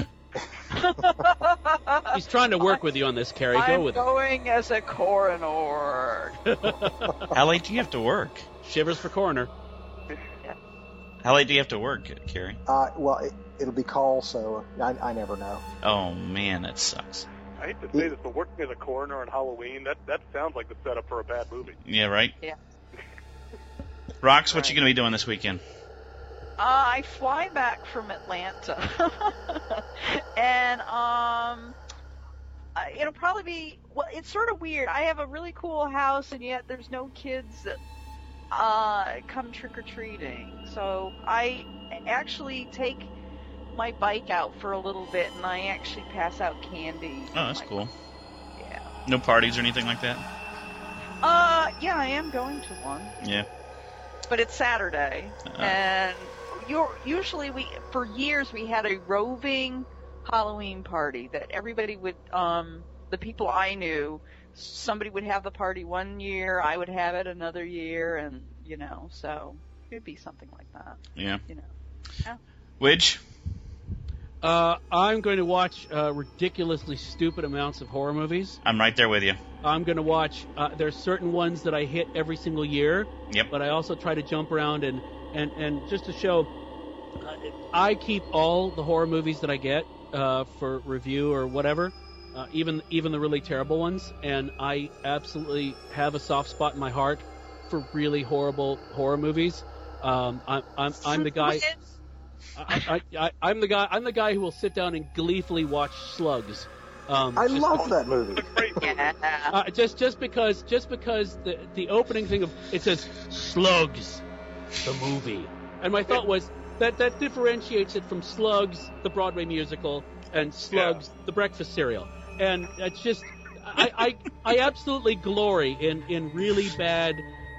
He's trying to work with you on this, Carrie. Go I'm with going as a coroner. it. How late do you have to work? Shivers for coroner. How late do you have to work, Carrie? Well, it'll be call, so I never know. Oh, man, that sucks. I hate to say this, but working as a coroner on Halloween, that sounds like the setup for a bad movie. Yeah, right? Yeah. Rox, what you going to be doing this weekend? I fly back from Atlanta, and it'll probably be, well, it's sort of weird. I have a really cool house, and yet there's no kids that come trick-or-treating. So I actually take my bike out for a little bit, and I actually pass out candy. Oh, that's cool. Yeah. No parties or anything like that? Yeah, I am going to one. Yeah. But it's Saturday, and usually for years we had a roving Halloween party that everybody would, the people I knew, somebody would have the party one year, I would have it another year, and, so it'd be something like that. Yeah. Yeah. Widge? I'm going to watch ridiculously stupid amounts of horror movies. I'm right there with you. I'm going to watch, there's certain ones that I hit every single year. Yep. But I also try to jump around and just to show, I keep all the horror movies that I get for review or whatever, even the really terrible ones, and I absolutely have a soft spot in my heart for really horrible horror movies. I'm the guy. I'm the guy who will sit down and gleefully watch Slugs. I love that movie. Just because the opening thing of it says Slugs, the movie, and my thought was that differentiates it from Slugs, the Broadway musical, and Slugs, the breakfast cereal, and it's just I absolutely glory in really bad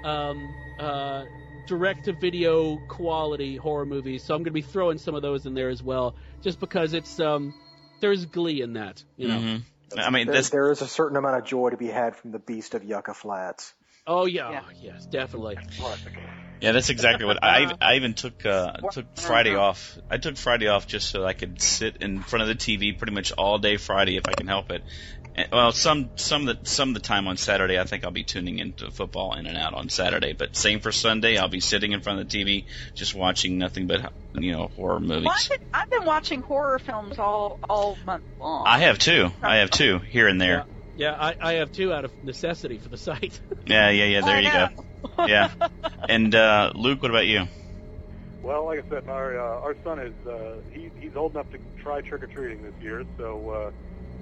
direct-to-video quality horror movies, so I'm going to be throwing some of those in there as well, just because it's there's glee in that, Mm-hmm. I mean, there is a certain amount of joy to be had from the Beast of Yucca Flats. Oh yeah. Yes, definitely. Yeah, that's exactly what I even took Friday off. I took Friday off just so I could sit in front of the TV pretty much all day Friday if I can help it. And, well, some of the time on Saturday, I think I'll be tuning into football in and out on Saturday. But same for Sunday, I'll be sitting in front of the TV just watching nothing but horror movies. Well, I've been watching horror films all month long. I have too here and there. Yeah, I have two out of necessity for the site. Yeah. There you go. Yeah. And Luke, what about you? Well, like I said, our son is he's old enough to try trick or treating this year. So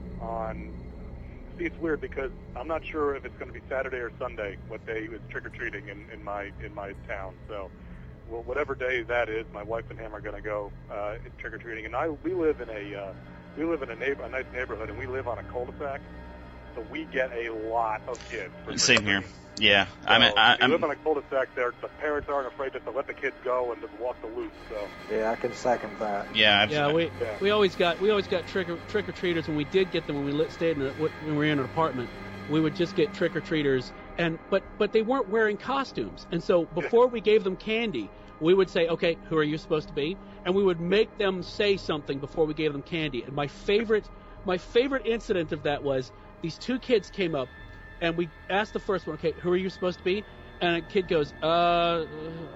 see, it's weird because I'm not sure if it's going to be Saturday or Sunday what day is trick or treating in my town. So, well, whatever day that is, my wife and him are going to go trick or treating. And we live in a nice neighborhood, and we live on a cul-de-sac. So we get a lot of kids. Same here. Yeah. So I live on a cul-de-sac there. The parents aren't afraid just to let the kids go and just walk the loop. So. Yeah, I can second that. Yeah, absolutely. Yeah, we always got trick or treaters when we did get them when we stayed when we were in an apartment. We would just get trick or treaters, but they weren't wearing costumes, and so before we gave them candy, we would say, okay, who are you supposed to be? And we would make them say something before we gave them candy. And my favorite incident of that was these two kids came up, and we asked the first one, okay, who are you supposed to be? And a kid goes, I'm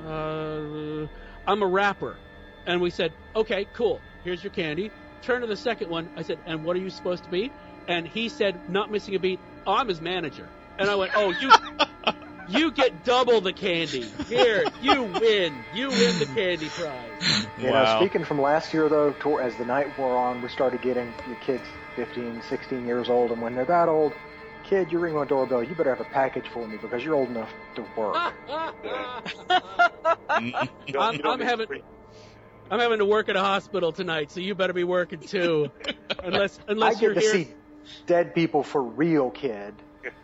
a rapper. And we said, okay, cool, here's your candy. Turn to the second one. I said, and what are you supposed to be? And he said, not missing a beat, I'm his manager. And I went, oh, you get double the candy. Here, you win the candy prize. Wow. Speaking from last year, though, as the night wore on, we started getting the kids 15, 16 years old, and when they're that old, kid, you ring my doorbell, you better have a package for me because you're old enough to work. I'm having to work at a hospital tonight, so you better be working too. Unless I you're get to here. see dead people for real, kid.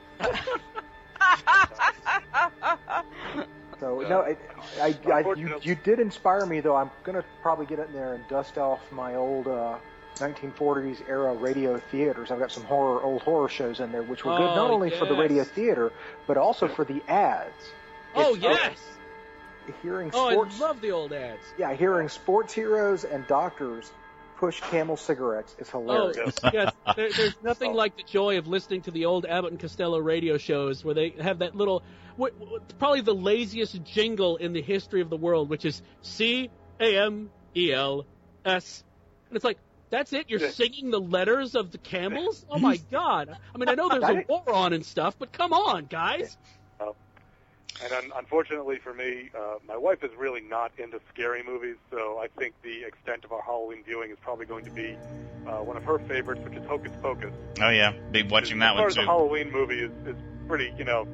So no, you did inspire me though. I'm gonna probably get in there and dust off my old 1940s era radio theaters. I've got some old horror shows in there, which were good not only for the radio theater but also for the ads. Yes. Hearing sports. I love the old ads. Yeah, hearing sports heroes and doctors push Camel cigarettes is hilarious. Yes. There's nothing like the joy of listening to the old Abbott and Costello radio shows where they have that little, probably the laziest jingle in the history of the world, which is CAMELS. And it's like, that's it? You're singing the letters of the camels? Oh, my God. I mean, I know there's a war on and stuff, but come on, guys. And unfortunately for me, my wife is really not into scary movies, so I think the extent of our Halloween viewing is probably going to be one of her favorites, which is Hocus Pocus. Oh yeah, be watching that one too. As far as the Halloween movie is pretty,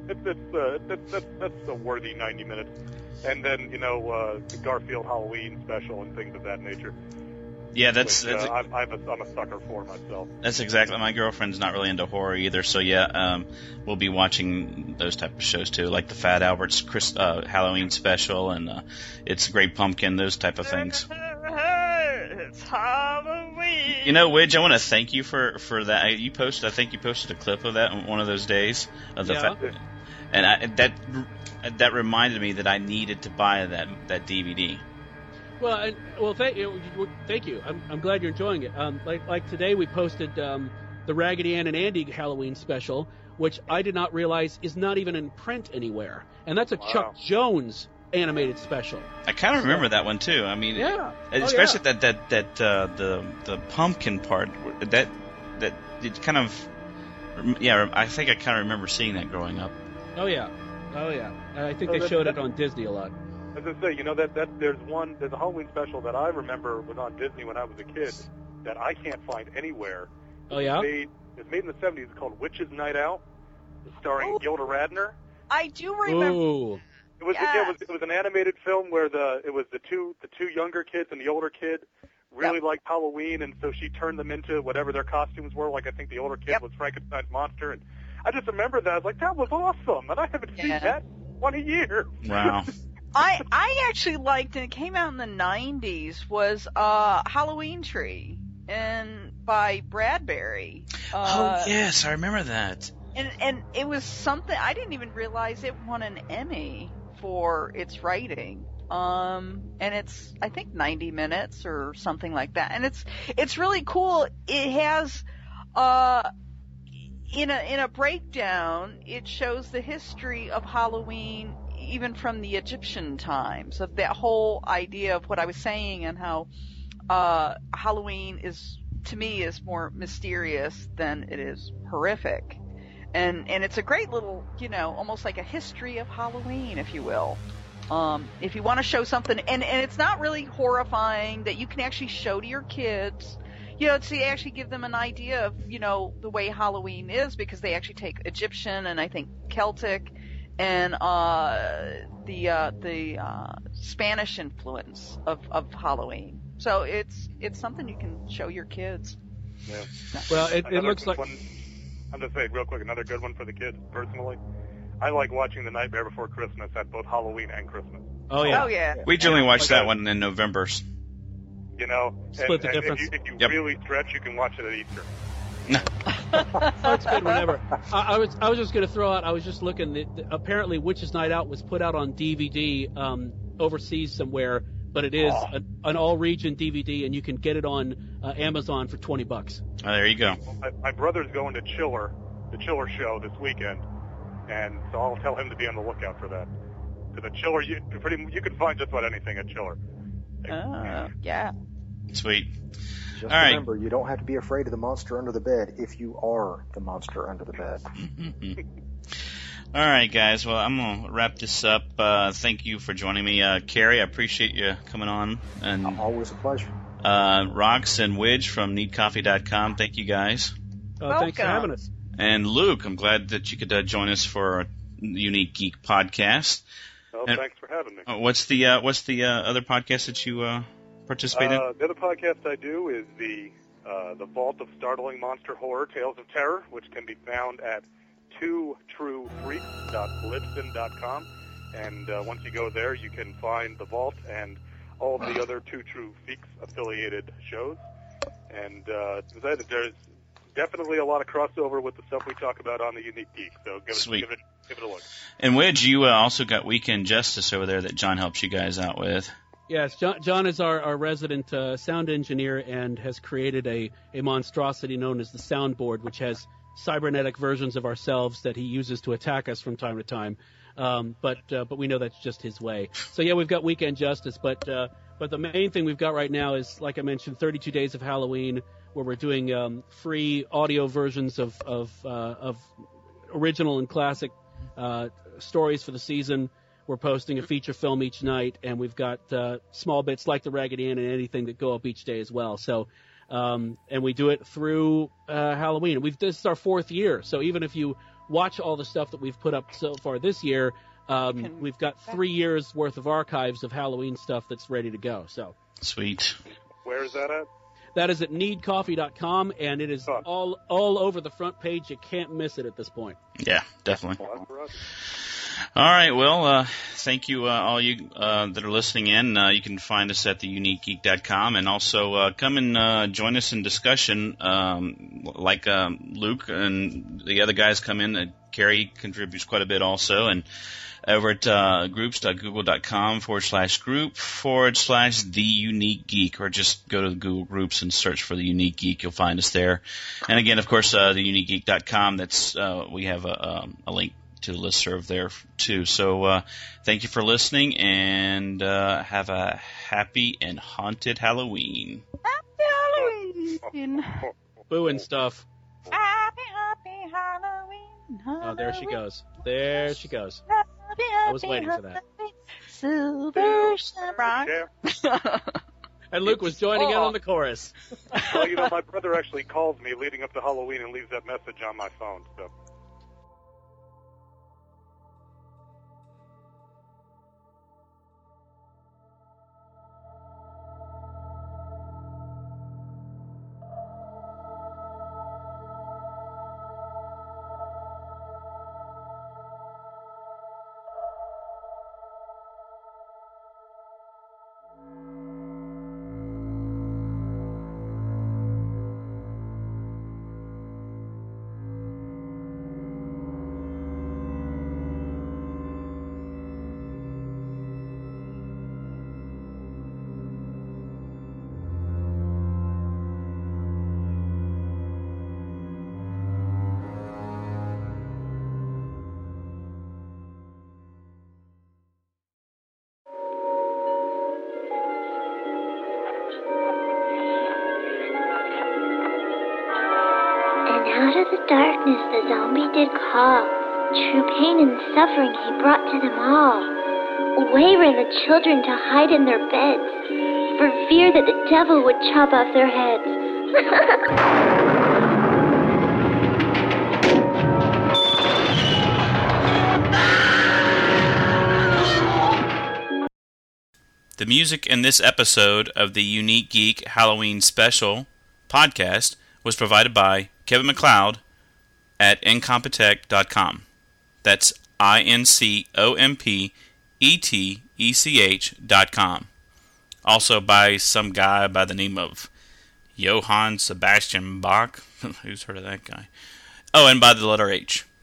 that's a worthy 90 minutes. And then the Garfield Halloween special and things of that nature. Yeah, I'm a sucker for myself. That's exactly. My girlfriend's not really into horror either, so yeah, we'll be watching those type of shows too, like the Fat Albert's Halloween special and It's a Great Pumpkin, those type of things. It's Halloween. Widge, I want to thank you for that. I think you posted a clip of that on one of those days of the and that reminded me that I needed to buy that DVD. Well, thank you. I'm glad you're enjoying it. Like today, we posted the Raggedy Ann and Andy Halloween special, which I did not realize is not even in print anywhere, and that's a Chuck Jones animated special. I kind of remember that one too. I mean, especially that the pumpkin part that it kind of I think I kind of remember seeing that growing up. Oh yeah. I think they showed it on Disney a lot. As I say, there's a Halloween special that I remember was on Disney when I was a kid that I can't find anywhere. Oh yeah? It was made in the 70s. It's called Witch's Night Out, starring Gilda Radner. I do remember. Ooh. It was an animated film where it was the two younger kids and the older kid really liked Halloween, and so she turned them into whatever their costumes were. Like I think the older kid was Frankenstein's monster, and I just remember that. I was like, that was awesome, and I haven't seen that in 20 years. Wow. I actually liked, and it came out in the 90s, was Halloween Tree by Bradbury. Yes, I remember that. And it was something, I didn't even realize it won an Emmy for its writing. And it's, I think 90 minutes or something like that. And it's really cool. It has, in a breakdown, it shows the history of Halloween even from the Egyptian times, of that whole idea of what I was saying and how Halloween to me is more mysterious than it is horrific. And it's a great little, almost like a history of Halloween, if you will. If you want to show something, and it's not really horrifying, that you can actually show to your kids, to actually give them an idea of, the way Halloween is, because they actually take Egyptian and I think Celtic and the Spanish influence of Halloween. So it's something you can show your kids. Yeah. Well, it looks like. I'm just saying real quick, another good one for the kids personally. I like watching The Nightmare Before Christmas at both Halloween and Christmas. Oh yeah. Oh yeah. We generally watch that one in November. Split the difference. If you really stretch, you can watch it at Easter. That's good whenever. I was just going to throw out, I was just looking, apparently Witch's Night Out was put out on DVD overseas somewhere, but it is an all-region DVD, and you can get it on Amazon for $20. Oh, there you go. My brother's going to the Chiller show this weekend, and so I'll tell him to be on the lookout for that. To the Chiller, you can find just about anything at Chiller. Yeah. Sweet. Just all remember, you don't have to be afraid of the monster under the bed if you are the monster under the bed. All right, guys. Well, I'm going to wrap this up. Thank you for joining me. Carrie, I appreciate you coming on. And always a pleasure. Rox and Widge from NeedCoffee.com, thank you, guys. Thanks for having us. And Luke, I'm glad that you could join us for a Unique Geek podcast. Well, thanks for having me. What's the other podcast that you participate in? The other podcast I do is the Vault of Startling Monster Horror Tales of Terror, which can be found at twotruefreaks.libsyn.com. And once you go there, you can find the Vault and all of the other Two True Freaks affiliated shows. And there's definitely a lot of crossover with the stuff we talk about on the Unique Geek. So give it a look. And Widge, you also got Weekend Justice over there that John helps you guys out with. Yes, John is our resident sound engineer and has created a monstrosity known as the Soundboard, which has cybernetic versions of ourselves that he uses to attack us from time to time. But we know that's just his way. So yeah, we've got Weekend Justice, but the main thing we've got right now is, like I mentioned, 32 Days of Halloween, where we're doing free audio versions of original and classic stories for the season. We're posting a feature film each night, and we've got small bits like the Raggedy Ann and anything that go up each day as well. So, and we do it through Halloween. This is our 4th year, so even if you watch all the stuff that we've put up so far this year, we've got 3 years worth of archives of Halloween stuff that's ready to go. So sweet. Where is that at? That is at needcoffee.com, and it is all over the front page. You can't miss it at this point. Yeah, definitely. All right, well, thank you, all you that are listening in. You can find us at theuniquegeek.com, and also come and join us in discussion, like Luke and the other guys come in. Carrie contributes quite a bit also, and over at groups.google.com/group/theuniquegeek, or just go to the Google Groups and search for the Unique Geek. You'll find us there. And again, of course, theuniquegeek.com. That's we have a link to the listserv there too. So thank you for listening, and have a happy and haunted Halloween. Happy Halloween. Boo and stuff. Happy Halloween. Oh, there she goes. There she goes. I was waiting for that. Silver Shamrock. And Luke was joining in on the chorus. Well, my brother actually calls me leading up to Halloween and leaves that message on my phone. So. Out of the darkness the zombie did call. True pain and suffering he brought to them all. Away ran the children to hide in their beds, for fear that the devil would chop off their heads. The music in this episode of the Unique Geek Halloween Special podcast was provided by Kevin MacLeod at incompetech.com. That's INCOMPETECH.com. Also by some guy by the name of Johann Sebastian Bach. Who's heard of that guy? Oh, and by the letter H.